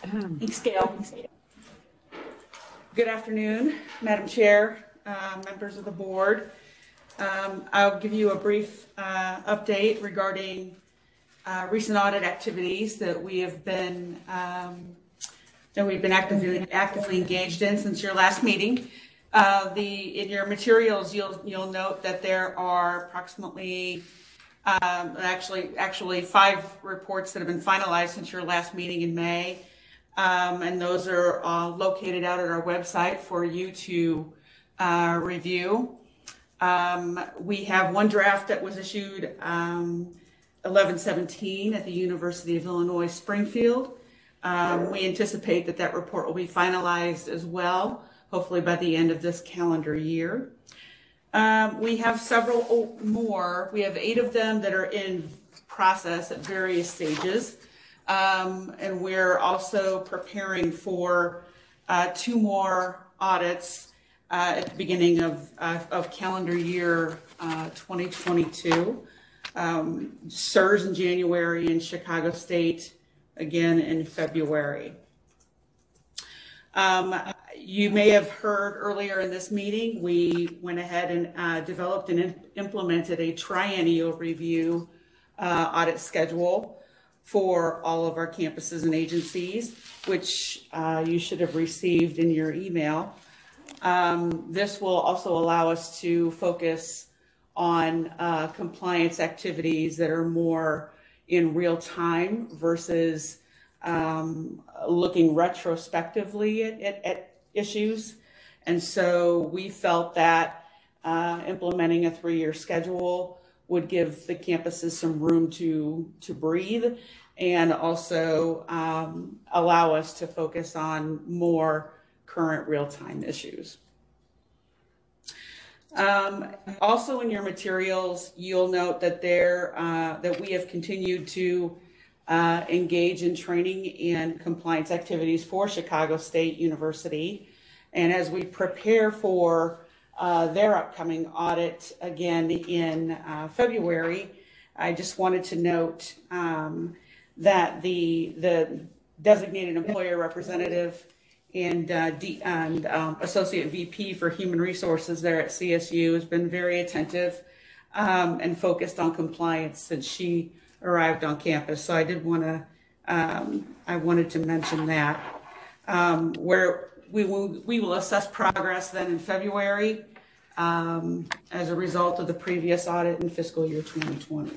Thanks, Gail. Good afternoon, Madam Chair, uh, members of the board. Um, I'll give you a brief uh, update regarding uh, recent audit activities that we have been um, that we've been actively actively engaged in since your last meeting. Uh, the in your materials, you'll you'll note that there are approximately um, actually actually five reports that have been finalized since your last meeting in May. Um, and those are uh, located out at our website for you to uh, review. Um, we have one draft that was issued um, eleven seventeen at the University of Illinois Springfield. Um, we anticipate that that report will be finalized as well, hopefully by the end of this calendar year. Um, we have several more. We have eight of them that are in process at various stages. Um, and we're also preparing for uh, two more audits uh, at the beginning of, uh, of calendar year uh, twenty twenty-two. Um, S E R S in January and Chicago State again in February. Um, you may have heard earlier in this meeting, we went ahead and uh, developed and implemented a triennial review uh, audit schedule for all of our campuses and agencies, which uh, you should have received in your email. Um, this will also allow us to focus on uh, compliance activities that are more in real time versus um, looking retrospectively at, at, at issues. And so we felt that uh, implementing a three-year schedule would give the campuses some room to, to breathe and also um, allow us to focus on more current real-time issues. Um, also in your materials, you'll note that there uh, that we have continued to uh, engage in training and compliance activities for Chicago State University. And as we prepare for uh, their upcoming audit again in uh, February, I just wanted to note um, that the, the designated employer representative and, uh, D, and um, associate V P for human resources there at C S U has been very attentive um, and focused on compliance since she arrived on campus. So I did want to, um, I wanted to mention that. Um, where we will, we will assess progress then in February um, as a result of the previous audit in fiscal year twenty twenty.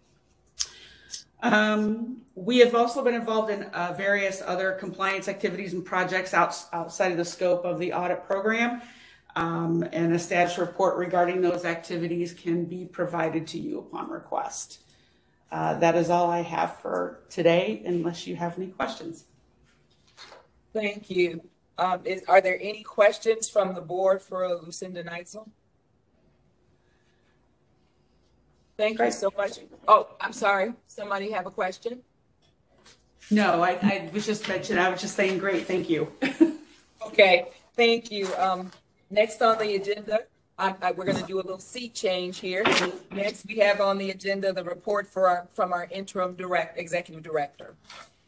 Um, we have also been involved in uh, various other compliance activities and projects out, outside of the scope of the audit program, um, and a status report regarding those activities can be provided to you upon request. Uh, that is all I have for today, unless you have any questions. Thank you. Um, is, are there any questions from the board for Lucinda Neitzel? Thank you so much. Oh, I'm sorry. Somebody have a question? No, I, I was just mentioning, I was just saying great, thank you. Okay, thank you. Um, next on the agenda, I, I, we're going to do a little seat change here. Next, we have on the agenda the report for our, from our interim direct executive director.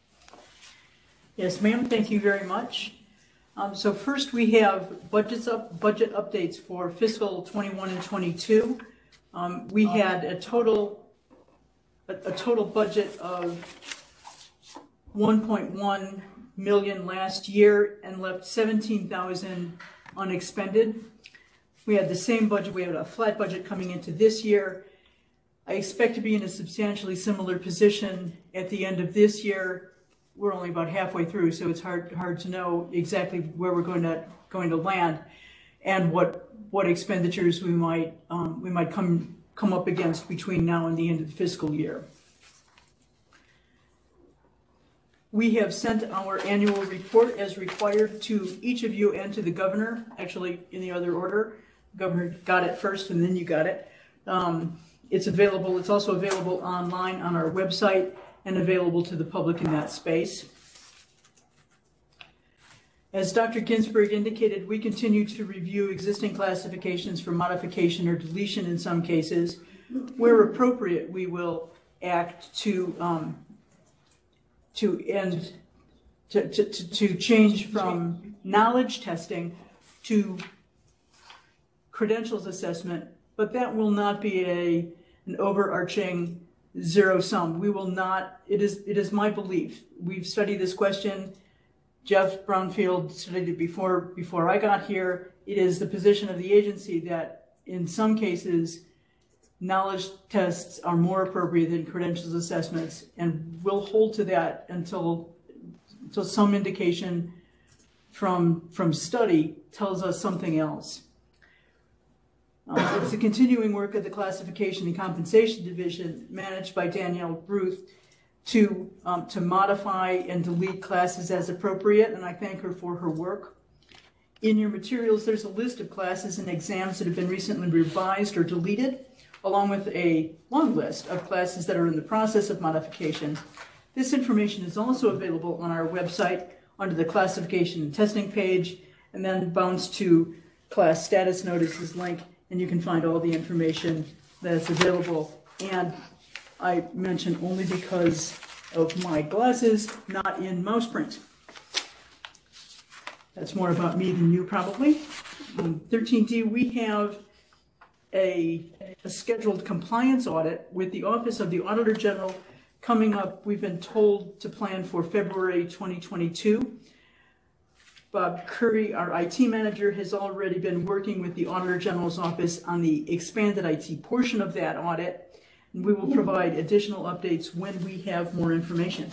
Yes, ma'am. Thank you very much. Um, so first, we have budgets up, budget updates for fiscal twenty-one and twenty-two. Um, we had a total a, a total budget of one point one million last year and left seventeen thousand unexpended. We had the same budget. We had a flat budget coming into this year. I expect to be in a substantially similar position at the end of this year. We're only about halfway through, so it's hard hard to know exactly where we're going to going to land and what what expenditures we might um, we might come come up against between now and the end of the fiscal year. We have sent our annual report as required to each of you and to the governor, actually in the other order. The governor got it first and then you got it. Um, it's available, it's also available online on our website and available to the public in that space. As Doctor Ginsburg indicated, we continue to review existing classifications for modification or deletion in some cases. Where appropriate, we will act to um, to end to, to, to, to change from knowledge testing to credentials assessment, but that will not be a, an overarching zero sum. We will not, it is, it is my belief. We've studied this question. Jeff Brownfield studied it before, before I got here. It is the position of the agency that in some cases, knowledge tests are more appropriate than credentials assessments, and we'll hold to that until, until some indication from, from study tells us something else. Uh, it's a continuing work of the Classification and Compensation Division, managed by Danielle Ruth, to, um, to modify and delete classes as appropriate, and I thank her for her work. In your materials, there's a list of classes and exams that have been recently revised or deleted, along with a long list of classes that are in the process of modification. This information is also available on our website under the Classification and Testing page, and then bounce to class status notices link, and you can find all the information that's available. And I mention only because of my glasses, not in mouse print. That's more about me than you, probably. Um, thirteen D, we have a, a scheduled compliance audit with the Office of the Auditor General coming up. We've been told to plan for February twenty twenty-two. Bob Curry, our I T manager, has already been working with the Auditor General's office on the expanded I T portion of that audit, and we will provide additional updates when we have more information.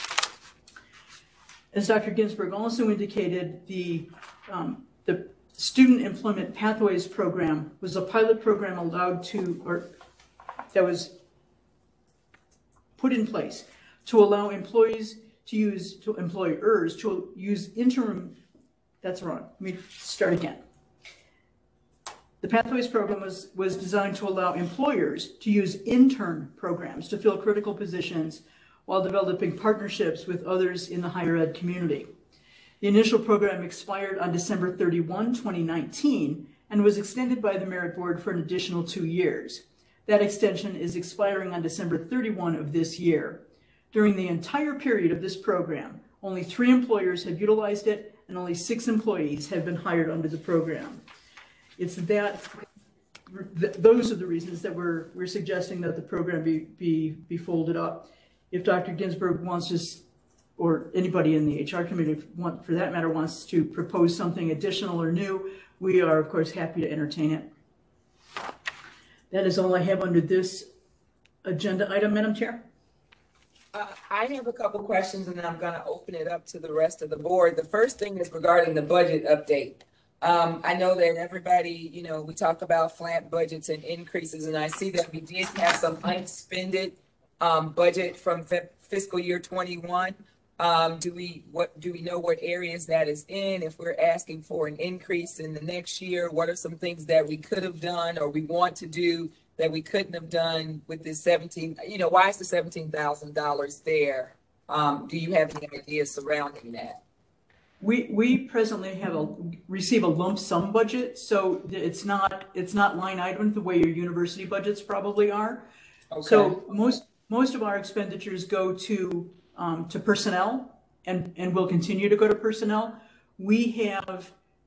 As Doctor Ginsburg also indicated, the, um, the Student Employment Pathways Program was a pilot program allowed to, or that was put in place to allow employees to use, to employers to use interim, that's wrong, let me start again. The Pathways Program was, was designed to allow employers to use intern programs to fill critical positions while developing partnerships with others in the higher ed community. The initial program expired on December thirty-first, twenty nineteen, and was extended by the Merit Board for an additional two years. That extension is expiring on December thirty-first of this year. During the entire period of this program, only three employers have utilized it, and only six employees have been hired under the program. It's that, th those are the reasons that we're, we're suggesting that the program be, be, be folded up. If Doctor Ginsburg wants to, or anybody in the H R community, want, for that matter, wants to propose something additional or new, we are, of course, happy to entertain it. That is all I have under this agenda item, Madam Chair. Uh, I have a couple questions, and then I'm going to open it up to the rest of the board. The first thing is regarding the budget update. Um, I know that everybody, you know, we talk about flat budgets and increases, and I see that we did have some unspended um, budget from fiscal year twenty-one. Um, do we what do we know what areas that is in? If we're asking for an increase in the next year, what are some things that we could have done or we want to do that we couldn't have done with this seventeen? You know, why is the seventeen thousand dollars there? Um, do you have any ideas surrounding that? We we presently have a receive a lump sum budget, so it's not it's not line item the way your university budgets probably are. Okay. So most most of our expenditures go to um, to personnel, and and will continue to go to personnel. We have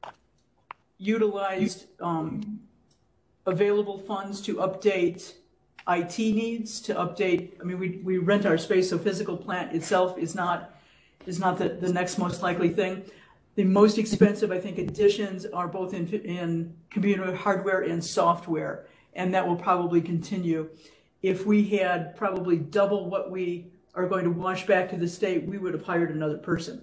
utilized um, available funds to update I T needs, to update. I mean, we we rent our space, so physical plant itself is not. is not the, the next most likely thing. The most expensive, I think, additions are both in, in computer hardware and software, and that will probably continue. If we had probably double what we are going to wash back to the state, we would have hired another person.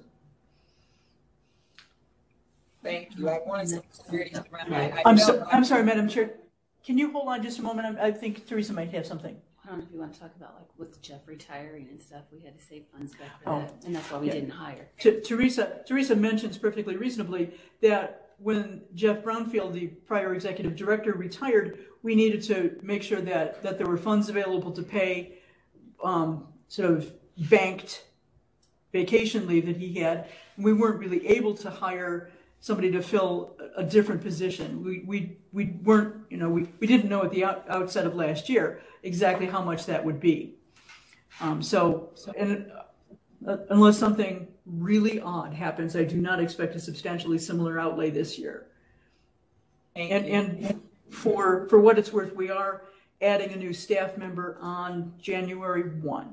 Thank you. I wanted some clarity around that. I'm, so, I'm sorry, Madam Chair. Can you hold on just a moment? I, I think Teresa might have something. I don't know if you want to talk about, like, with Jeff retiring and stuff, we had to save funds back for Oh. that, and that's why we Yeah. didn't hire. T- Teresa, Teresa mentions perfectly reasonably that when Jeff Brownfield, the prior executive director, retired, we needed to make sure that, that there were funds available to pay um, sort of banked vacation leave that he had. And we weren't really able to hire somebody to fill a different position. We, we, we weren't, you know, we, we didn't know at the out, outset of last year exactly how much that would be. Um, so, and Uh, unless something really odd happens, I do not expect a substantially similar outlay this year. And, and for, for what it's worth, we are adding a new staff member on January first.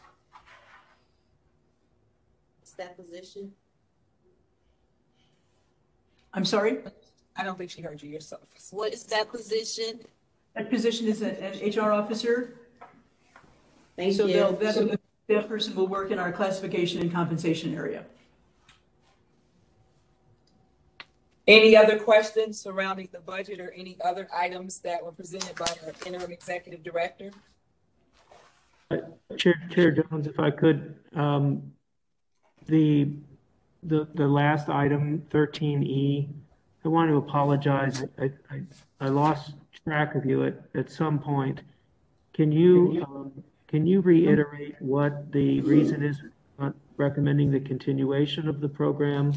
What's that position? I'm sorry? I don't think she heard you yourself. What is that position? That position is a- an H R officer. Thank So you. they'll- that, that person will work in our classification and compensation area. Any other questions surrounding the budget or any other items that were presented by our interim executive director? Chair, Chair Jones, if I could, um, the, the, the last item, thirteen E, I want to apologize. I, I, I lost track of you at, at some point. Can you, um, can you reiterate what the reason is for not recommending the continuation of the program?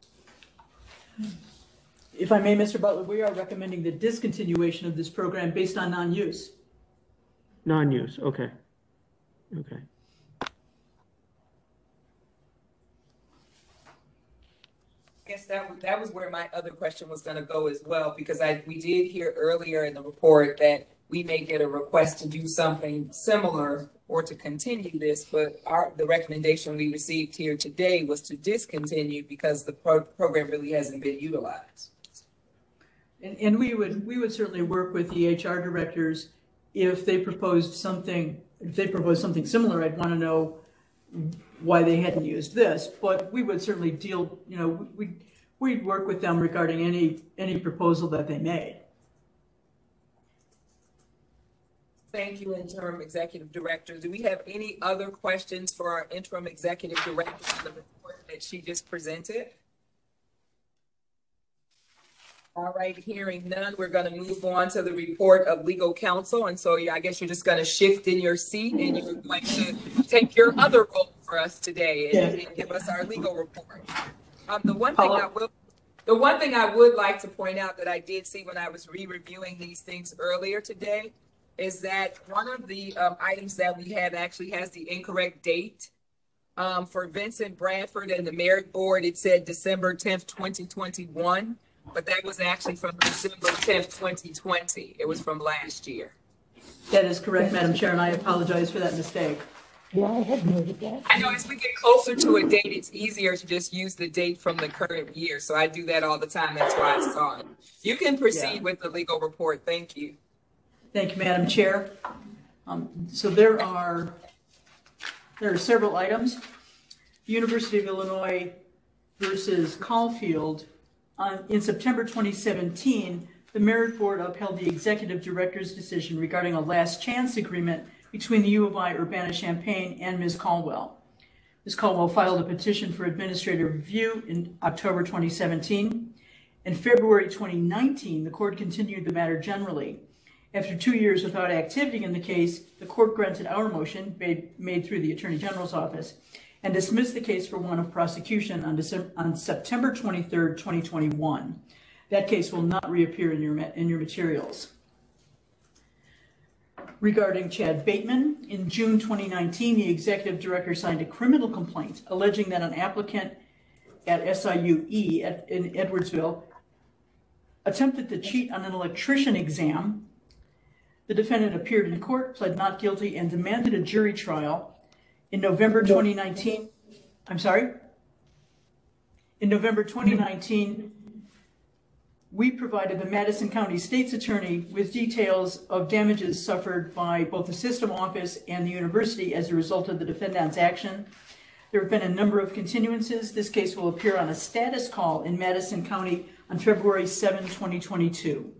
If I may, Mister Butler, we are recommending the discontinuation of this program based on non-use. Non-use, okay. Okay. I guess that, that was where my other question was gonna go as well, because I, we did hear earlier in the report that we may get a request to do something similar or to continue this, but our, the recommendation we received here today was to discontinue because the pro- program really hasn't been utilized. And, and we would, we would certainly work with the H R directors if they proposed something, if they proposed something similar. I'd want to know why they hadn't used this, but we would certainly deal, you know, we, we'd work with them regarding any, any proposal that they made. Thank you, interim executive director. Do we have any other questions for our interim executive director on the report that she just presented? All right, hearing none, we're going to move on to the report of legal counsel. And so I guess you're just going to shift in your seat and you're going to take your other role for us today and, and give us our legal report. Um, the one thing I will, the one thing I would like to point out that I did see when I was re-reviewing these things earlier today is that one of the um, items that we have actually has the incorrect date. Um, for Vincent Bradford and the Merit Board, it said December tenth, twenty twenty-one. But that was actually from December tenth, twenty twenty. It was from last year. That is correct, Madam Chair, and I apologize for that mistake. Yeah, I had noted that. I know as we get closer to a date, it's easier to just use the date from the current year. So I do that all the time. That's why I saw it. You can proceed Yeah. with the legal report. Thank you. Thank you, Madam Chair. Um, so there are, there are several items. University of Illinois versus Caulfield. Uh, in September twenty seventeen, the Merit Board upheld the executive director's decision regarding a last chance agreement between the U of I Urbana-Champaign and Miz Caldwell. Miz Caldwell filed a petition for administrative review in October twenty seventeen. In February twenty nineteen, the court continued the matter generally. After two years without activity in the case, the court granted our motion, made, made through the Attorney General's office, and dismissed the case for want of prosecution on, December, on September twenty-third, twenty twenty-one. That case will not reappear in your, in your materials. Regarding Chad Bateman, in June twenty nineteen, the executive director signed a criminal complaint alleging that an applicant at S I U E at, in Edwardsville attempted to cheat on an electrician exam. The defendant appeared in court, pled not guilty, and demanded a jury trial. In November twenty nineteen, I'm sorry? In November twenty nineteen, we provided the Madison County State's Attorney with details of damages suffered by both the system office and the university as a result of the defendant's action. There have been a number of continuances. This case will appear on a status call in Madison County on February seventh, twenty twenty-two.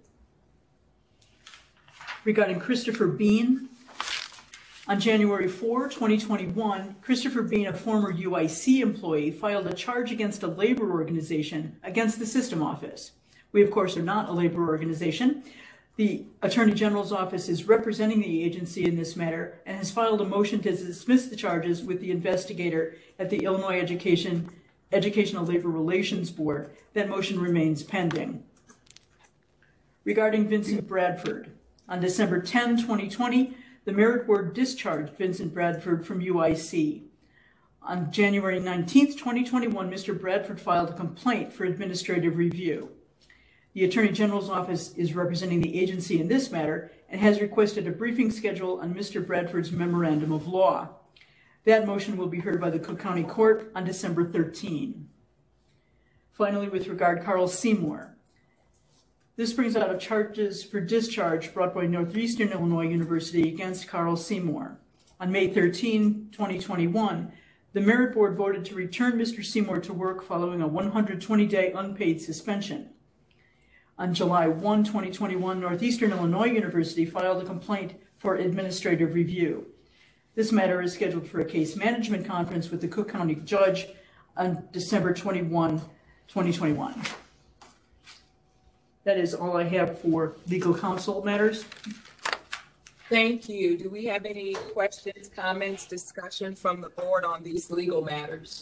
Regarding Christopher Bean, on January fourth, twenty twenty-one, Christopher Bean, a former U I C employee, filed a charge against a labor organization against the system office. We, of course, are not a labor organization. The Attorney General's office is representing the agency in this matter and has filed a motion to dismiss the charges with the investigator at the Illinois Education, Educational Labor Relations Board. That motion remains pending. Regarding Vincent Bradford, on December tenth, twenty twenty, the Merit Board discharged Vincent Bradford from U I C. On January nineteenth, twenty twenty-one, Mister Bradford filed a complaint for administrative review. The Attorney General's office is representing the agency in this matter and has requested a briefing schedule on Mister Bradford's memorandum of law. That motion will be heard by the Cook County Court on December thirteenth. Finally, with regard to Carl Seymour, this brings out of charges for discharge brought by Northeastern Illinois University against Carl Seymour. On May thirteenth, twenty twenty-one, the Merit Board voted to return Mister Seymour to work following a one hundred twenty day unpaid suspension. On July first, twenty twenty-one, Northeastern Illinois University filed a complaint for administrative review. This matter is scheduled for a case management conference with the Cook County Judge on December twenty-first, twenty twenty-one. That is all I have for legal counsel matters. Thank you. Do we have any questions, comments, discussion from the board on these legal matters?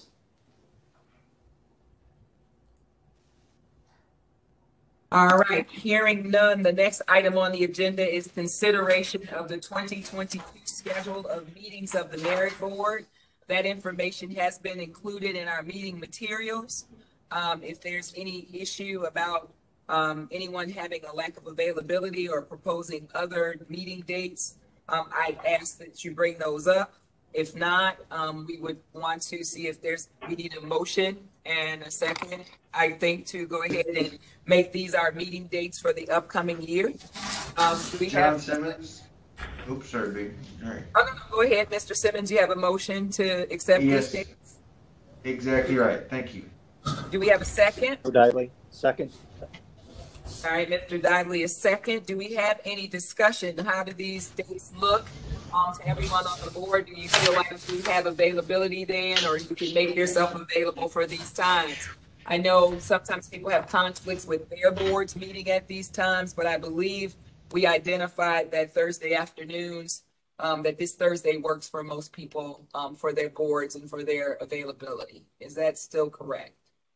All right, hearing none, the next item on the agenda is consideration of the twenty twenty-two schedule of meetings of the Merit Board. That information has been included in our meeting materials. Um, if there's any issue about um, anyone having a lack of availability or proposing other meeting dates, um, I ask that you bring those up. If not, um, we would want to see if there's, we need a motion and a second, I think, to go ahead and make these our meeting dates for the upcoming year. Um, do we John have Simmons. Oops, sorry, big. All right. Oh, no, no, go ahead, Mister Simmons. You have a motion to accept Yes. these dates? Exactly right. Thank you. Do we have a second? O'Dively, second. All right, Mister Dively is second. Do we have any discussion? How do these dates look um, to everyone on the board? Do you feel like you have availability then, or you can make yourself available for these times? I know sometimes people have conflicts with their boards meeting at these times, but I believe we identified that Thursday afternoons, um, that this Thursday works for most people um, for their boards and for their availability. Is that still correct?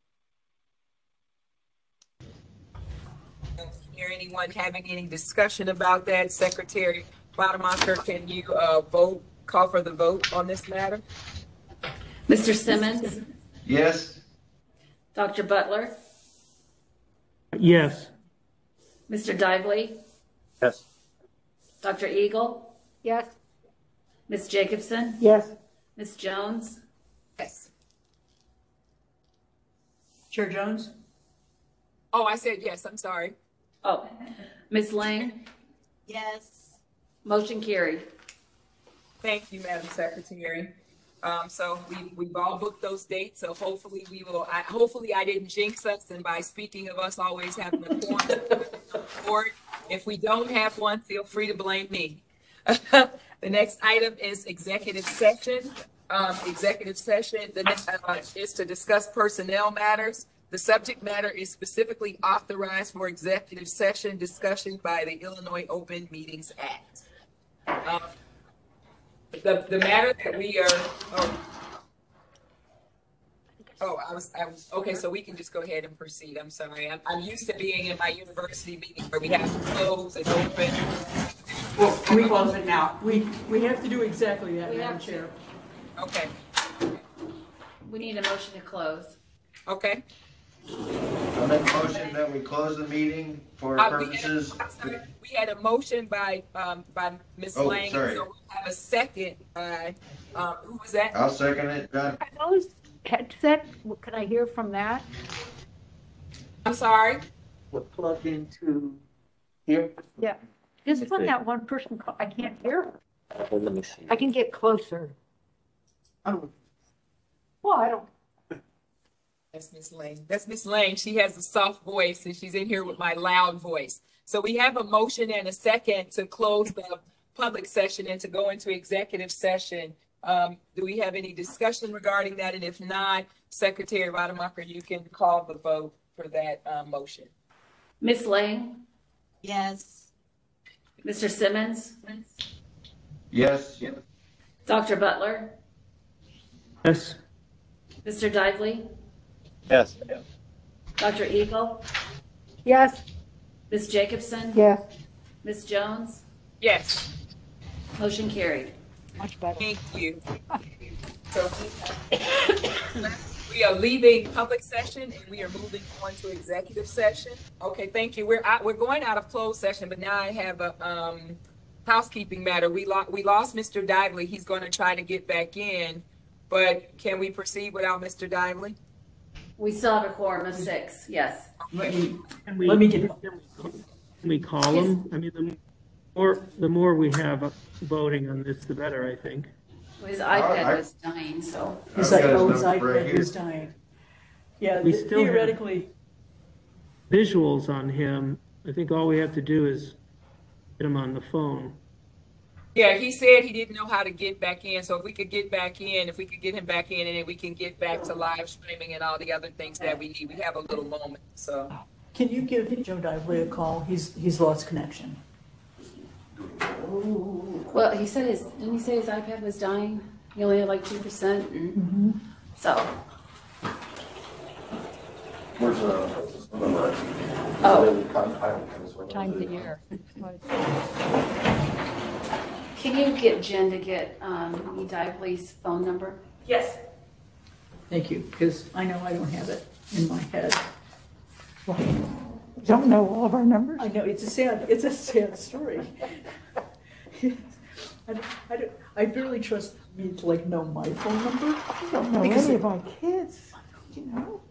Hear anyone having any discussion about that? Secretary Rademacher, can you uh, vote, call for the vote on this matter? Mister Simmons, Yes. Doctor Butler, Yes. Mister Dively, Yes. Doctor Eagle, Yes. Miz Jacobson, Yes. Miz Jones, Yes. Chair Jones? Oh, I said yes, I'm sorry. oh, Miz Lang, Yes. motion carried. Thank you, Madam Secretary. Um, so we, we've all booked those dates, so hopefully we will, I, hopefully I didn't jinx us, and by speaking of us always having a quorum board, if we don't have one, feel free to blame me. The next item is executive session. Um, executive session the next, uh, is to discuss personnel matters. The subject matter is specifically authorized for executive session discussion by the Illinois Open Meetings Act. Um, the, the matter that we are, oh, oh, I was, I was, okay, so we can just go ahead and proceed. I'm sorry. I'm, I'm used to being in my university meeting where we have to close and open. Well, we close it now. We, we have to do exactly that, We Madam have to. Chair. Okay, We need a motion to close. okay. I make a motion that we close the meeting for Uh, we had a- purposes. I'm sorry, We had a motion by, um, by Miz Oh, Lang, sorry. so we have a second by, um, who was that? I'll second it, John. Are those headset, can I hear from that? I'm sorry. We're plugged into here. Yeah, just from that one person, call- I can't hear. Well, let me see. I can get closer. Oh, Well, I don't, That's Miss Lang. That's Miss Lang. She has a soft voice and she's in here with my loud voice. So we have a motion and a second to close the public session and to go into executive session. Um, do we have any discussion regarding that? And if not, Secretary Rademacher, you can call the vote for that uh, motion. Miz Lang, Yes. Mister Simmons, Yes. Doctor Butler, Yes. Mister Dively, Yes. Doctor Eagle, yes, Miz Jacobson, Yes. Miz Jones, Yes, motion carried. much better. thank you. So we are leaving public session and we are moving on to executive session. Okay, thank you. We're out, we're going out of closed session, but now I have a um, housekeeping matter. We lost we lost Mister Dively. He's going to try to get back in, but can we proceed without Mister Dively? We still have a quorum of six, yes. Let me, Can we, let me get, can we call them? I mean, the more, the more we have voting on this, the better, I think. His iPad was dying, so. He's like, oh, his iPad is dying. Yeah, We th- still have- theoretically, Visuals on him, I think all we have to do is get him on the phone. Yeah, he said he didn't know how to get back in. So if we could get back in, if we could get him back in, and then we can get back to live streaming and all the other things that we need. We have a little moment, so. can you give Joe Dively a call? He's, he's lost connection. Well, he said his, didn't he say his iPad was dying? He only had like two percent, and Mm-hmm. so. Where's the number? Oh. Time to year. Can you get Jen to get, um, E. Dively's phone number? Yes. Thank you, because I know I don't have it in my head. You don't know all of our numbers? I know, it's a sad, it's a sad story. I, don't- I, don't- I barely trust me to like know my phone number. I don't know Because any it- of my kids, you know?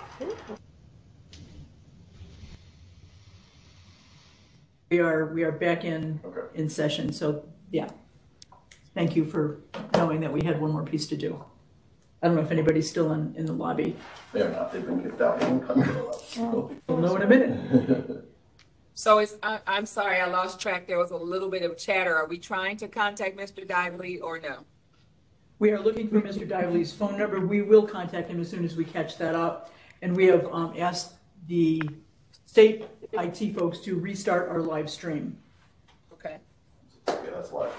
We are, we are back in, in session, so, yeah. Thank you for knowing that we had one more piece to do. I don't know if anybody's still in, in the lobby. They're not, they've been kicked out. We'll know in a minute. So it's, I, I'm sorry, I lost track. There was a little bit of chatter. Are we trying to contact Mister Dively or no? We are looking for Mister Dively's phone number. We will contact him as soon as we catch that up. And we have um, asked the state I T folks to restart our live stream. Okay. Yeah, that's live.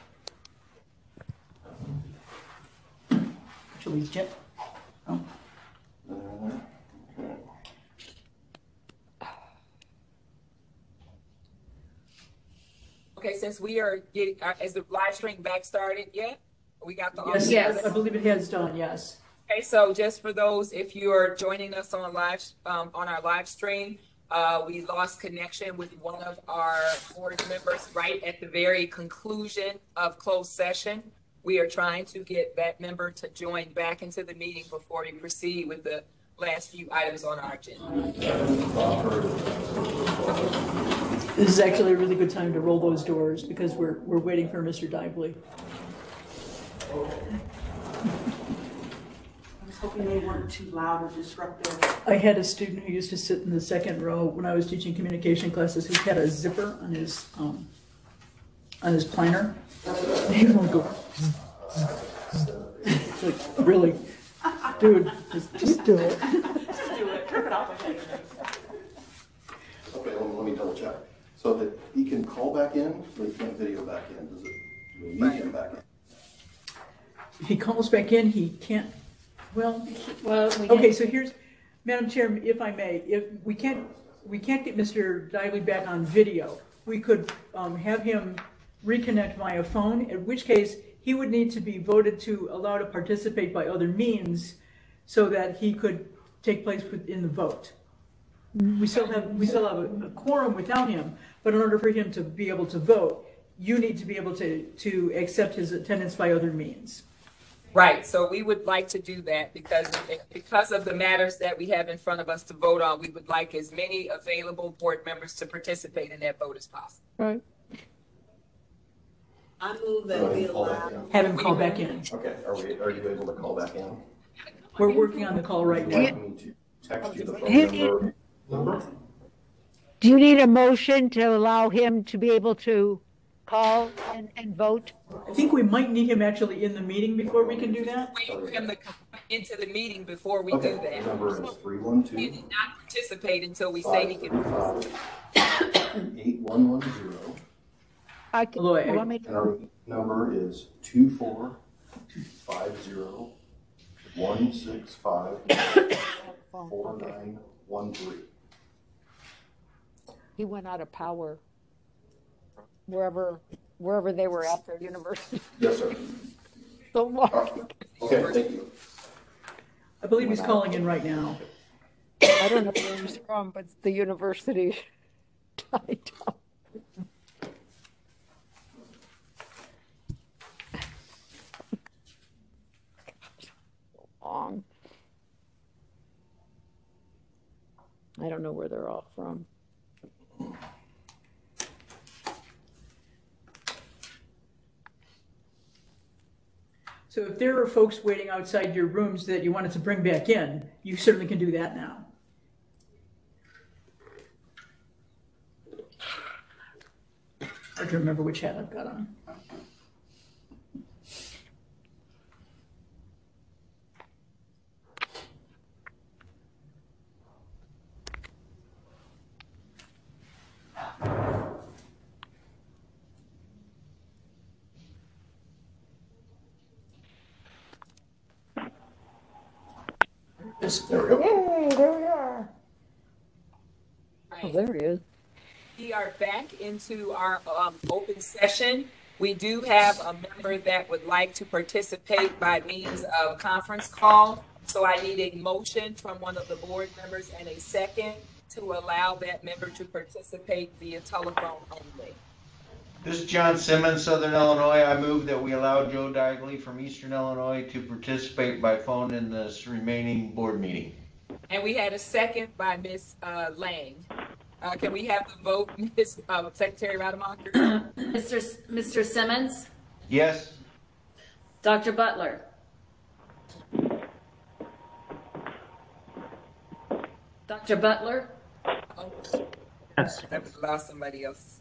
Actually, Jen, oh. Okay, since we are getting, uh, is the live stream back started yet? We got the. Yes, Yes. I believe it has done, yes. Okay, so just for those, if you are joining us on live, um, on our live stream, uh, we lost connection with one of our board members right at the very conclusion of closed session. We are trying to get that member to join back into the meeting before we proceed with the last few items on our agenda. This is actually a really good time to roll those doors because we're, we're waiting for Mister Dively. I was hoping they weren't too loud or disruptive. I had a student who used to sit in the second row when I was teaching communication classes who had a zipper on his, um, on his planner. He would go, it's like, really, dude, just, just do it. Just do it. Rip it off. Okay, let me, let me double check. So that he can call back in, but he can't video back in, does it? Do we need him back in? If he calls back in, he can't, well, Well, we okay, did- so here's, Madam Chair, if I may, if we can't, we can't get Mister Dively back on video, we could um, have him reconnect via phone, in which case he would need to be voted to allow to participate by other means so that he could take place in the vote. We still have, we still have a, a quorum without him, but in order for him to be able to vote, you need to be able to, to accept his attendance by other means. Right, so we would like to do that because, because of the matters that we have in front of us to vote on, we would like as many available board members to participate in that vote as possible. Right. I move that we allow. Have him call back in. Okay, are we, are you able to call back in? We're working on the call right Do you now. want me to text you the Hit- phone number? number? Do you need a motion to allow him to be able to call and, and vote? I think we might need him actually in the meeting before we can do that. Wait for him to come into the meeting before we Okay, do the that. number is three one He two, did not participate until we say he can. eight one one zero. I can, Although I- you want me And to- our number is two four five zero one six five four nine one three. he went out of power wherever, wherever they were at their university. Yes, sir. So long. Okay, thank you. I believe he's calling in right now. I don't know where he's from, but the university died down. Long. I don't know where they're all from. So if there are folks waiting outside your rooms that you wanted to bring back in, you certainly can do that now. I can remember which hat I've got on. There we go. Yay, there we are. Oh, there he is. We are back into our um, open session. We do have a member that would like to participate by means of conference call. So I need a motion from one of the board members and a second to allow that member to participate via telephone only. This is John Simmons, Southern Illinois. I move that we allow Joe Digley from Eastern Illinois to participate by phone in this remaining board meeting. And we had a second by Miz Uh, Lang. Uh, can we have the vote, Miz Uh, Secretary Rademacher? Mister S- Mister Simmons, Yes? Doctor Butler, Doctor Butler, Oh, Yes. I lost somebody else.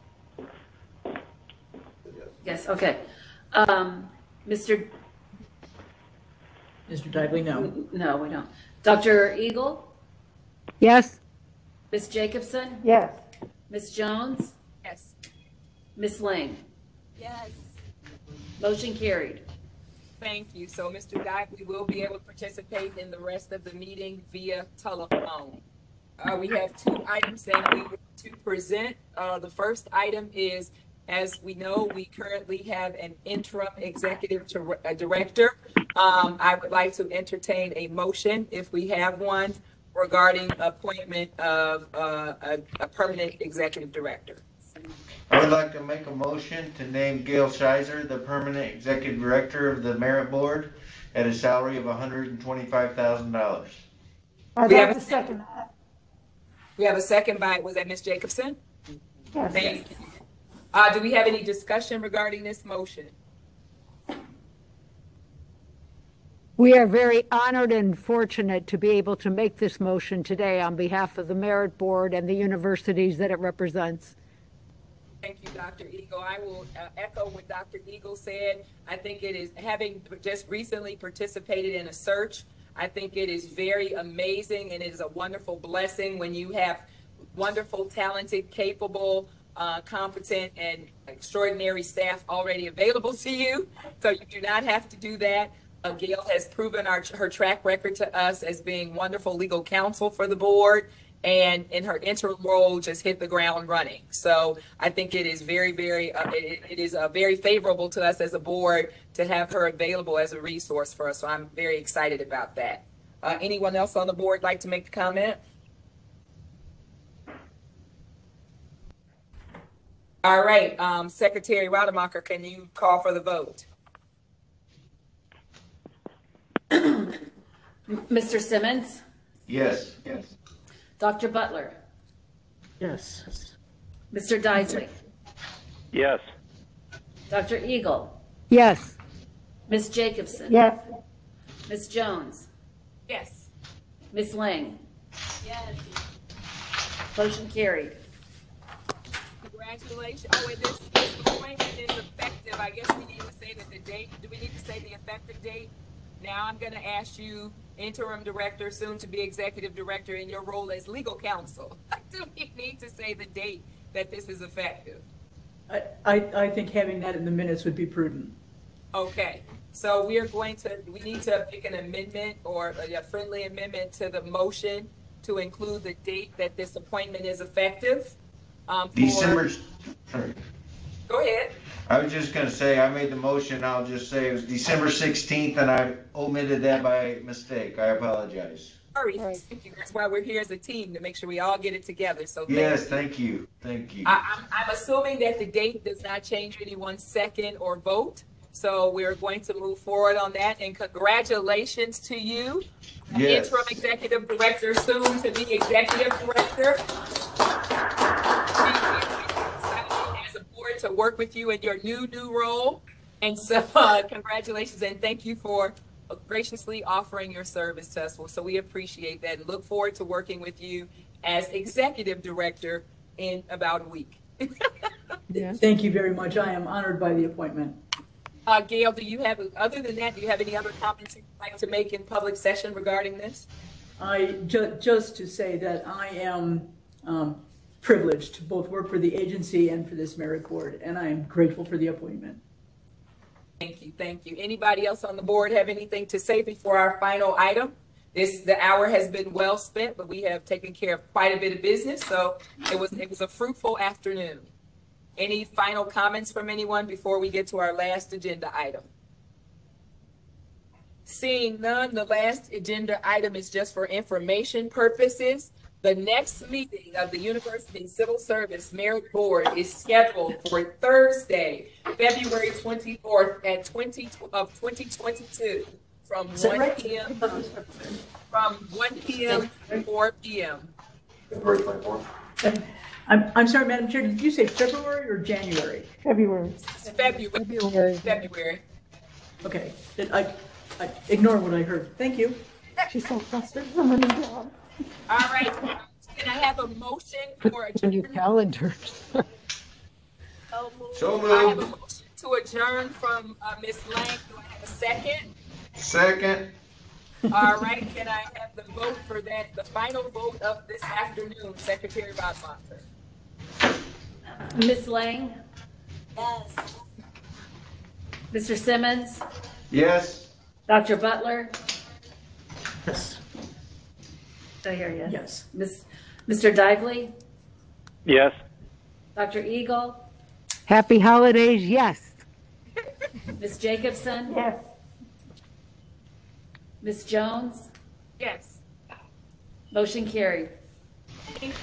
yes, okay. Um, Mister Mister Digley, no. No, we don't. Doctor Eagle, Yes? Miss Jacobson, Yes. Miss Jones, Yes. Miss Lang. Yes. Motion carried. Thank you. So Mister Digley will be able to participate in the rest of the meeting via telephone. Uh, we have two items that we want to present. Uh, the first item is, as we know, we currently have an interim executive dir- uh, director. Um, I would like to entertain a motion, if we have one, regarding appointment of uh, a, a permanent executive director. I would like to make a motion to name Gail Scheiser the permanent executive director of the Merit Board at a salary of one hundred twenty-five thousand dollars. I'd We like have to a- second that. We have a second by, was that Miz Jacobson? Yes. Thank you. Uh, do we have any discussion regarding this motion? We are very honored and fortunate to be able to make this motion today on behalf of the Merit Board and the universities that it represents. Thank you, Doctor Eagle. I will uh, echo what Doctor Eagle said. I think it is, having just recently participated in a search, I think it is very amazing and it is a wonderful blessing when you have wonderful, talented, capable, uh, competent, and extraordinary staff already available to you. So you do not have to do that. Uh, Gail has proven our, her track record to us as being wonderful legal counsel for the board, and in her interim role just hit the ground running. So I think it is very, very, uh, it, it is uh, very favorable to us as a board to have her available as a resource for us. So I'm very excited about that. Uh, anyone else on the board like to make a comment? All right, um, Secretary Rademacher, can you call for the vote? Mister Simmons, Yes. Yes. Doctor Butler, Yes. Mister Digley, Yes. Doctor Eagle, Yes. Miss Jacobson, Yes. Miss Jones, Yes. Miss Lang. Yes. Motion carried. Congratulations. Oh, and this, this appointment is effective. I guess we need to say that the date, do we need to say the effective date? Now I'm going to ask you, interim director, soon to be executive director, in your role as legal counsel. Do we need to say the date that this is effective? I, I, I think having that in the minutes would be prudent. Okay, so we are going to, we need to pick an amendment or a friendly amendment to the motion to include the date that this appointment is effective. Um, for- December, sorry. Go ahead. I was just gonna say, I made the motion, I'll just say it was December sixteenth, and I omitted that by mistake. I apologize. Sorry, thank you. That's why we're here as a team, to make sure we all get it together. So thank Yes, you. thank you, thank you. I, I'm, I'm assuming that the date does not change anyone's second or vote. So we're going to move forward on that. And congratulations to you, Yes. interim executive director, soon to be executive director. As a board to work with you in your new, new role. And so uh, congratulations and thank you for graciously offering your service to us. So we appreciate that and look forward to working with you as executive director in about a week. Thank you very much. I am honored by the appointment. Uh, Gail, do you have, other than that, do you have any other comments you'd like to make in public session regarding this? I ju- just to say that I am um, privileged to both work for the agency and for this merit board, and I am grateful for the appointment. Thank you, thank you. Anybody else on the board have anything to say before our final item? This, the hour has been well spent, but we have taken care of quite a bit of business, so it was it was a fruitful afternoon. Any final comments from anyone before we get to our last agenda item? Seeing none, the last agenda item is just for information purposes. The next meeting of the University Civil Service Merit Board is scheduled for Thursday, February twenty-fourth at twenty of twenty twenty-two from one p m from one p m to four p m February twenty-fourth. I'm, I'm sorry, Madam Chair, did you say February or January? February. It's February. February. February. Okay, then I, I ignore what I heard. Thank you. She's so frustrated from a new job. All right. Can I have a motion for On your adjournment? calendar. So I have a moved. motion to adjourn from uh, Miz Lang. Do I have a second? Second. All right. Can I have the vote for that, the final vote of this afternoon, Secretary Bodmonter? Miz Lang? Yes. Mister Simmons? Yes. Doctor Butler? Yes. Did I hear yes? Yes. Miss, Mister Dively? Yes. Doctor Eagle? Happy holidays, yes. Miss Jacobson? Yes. Miss Jones? Yes. Motion carried. Thank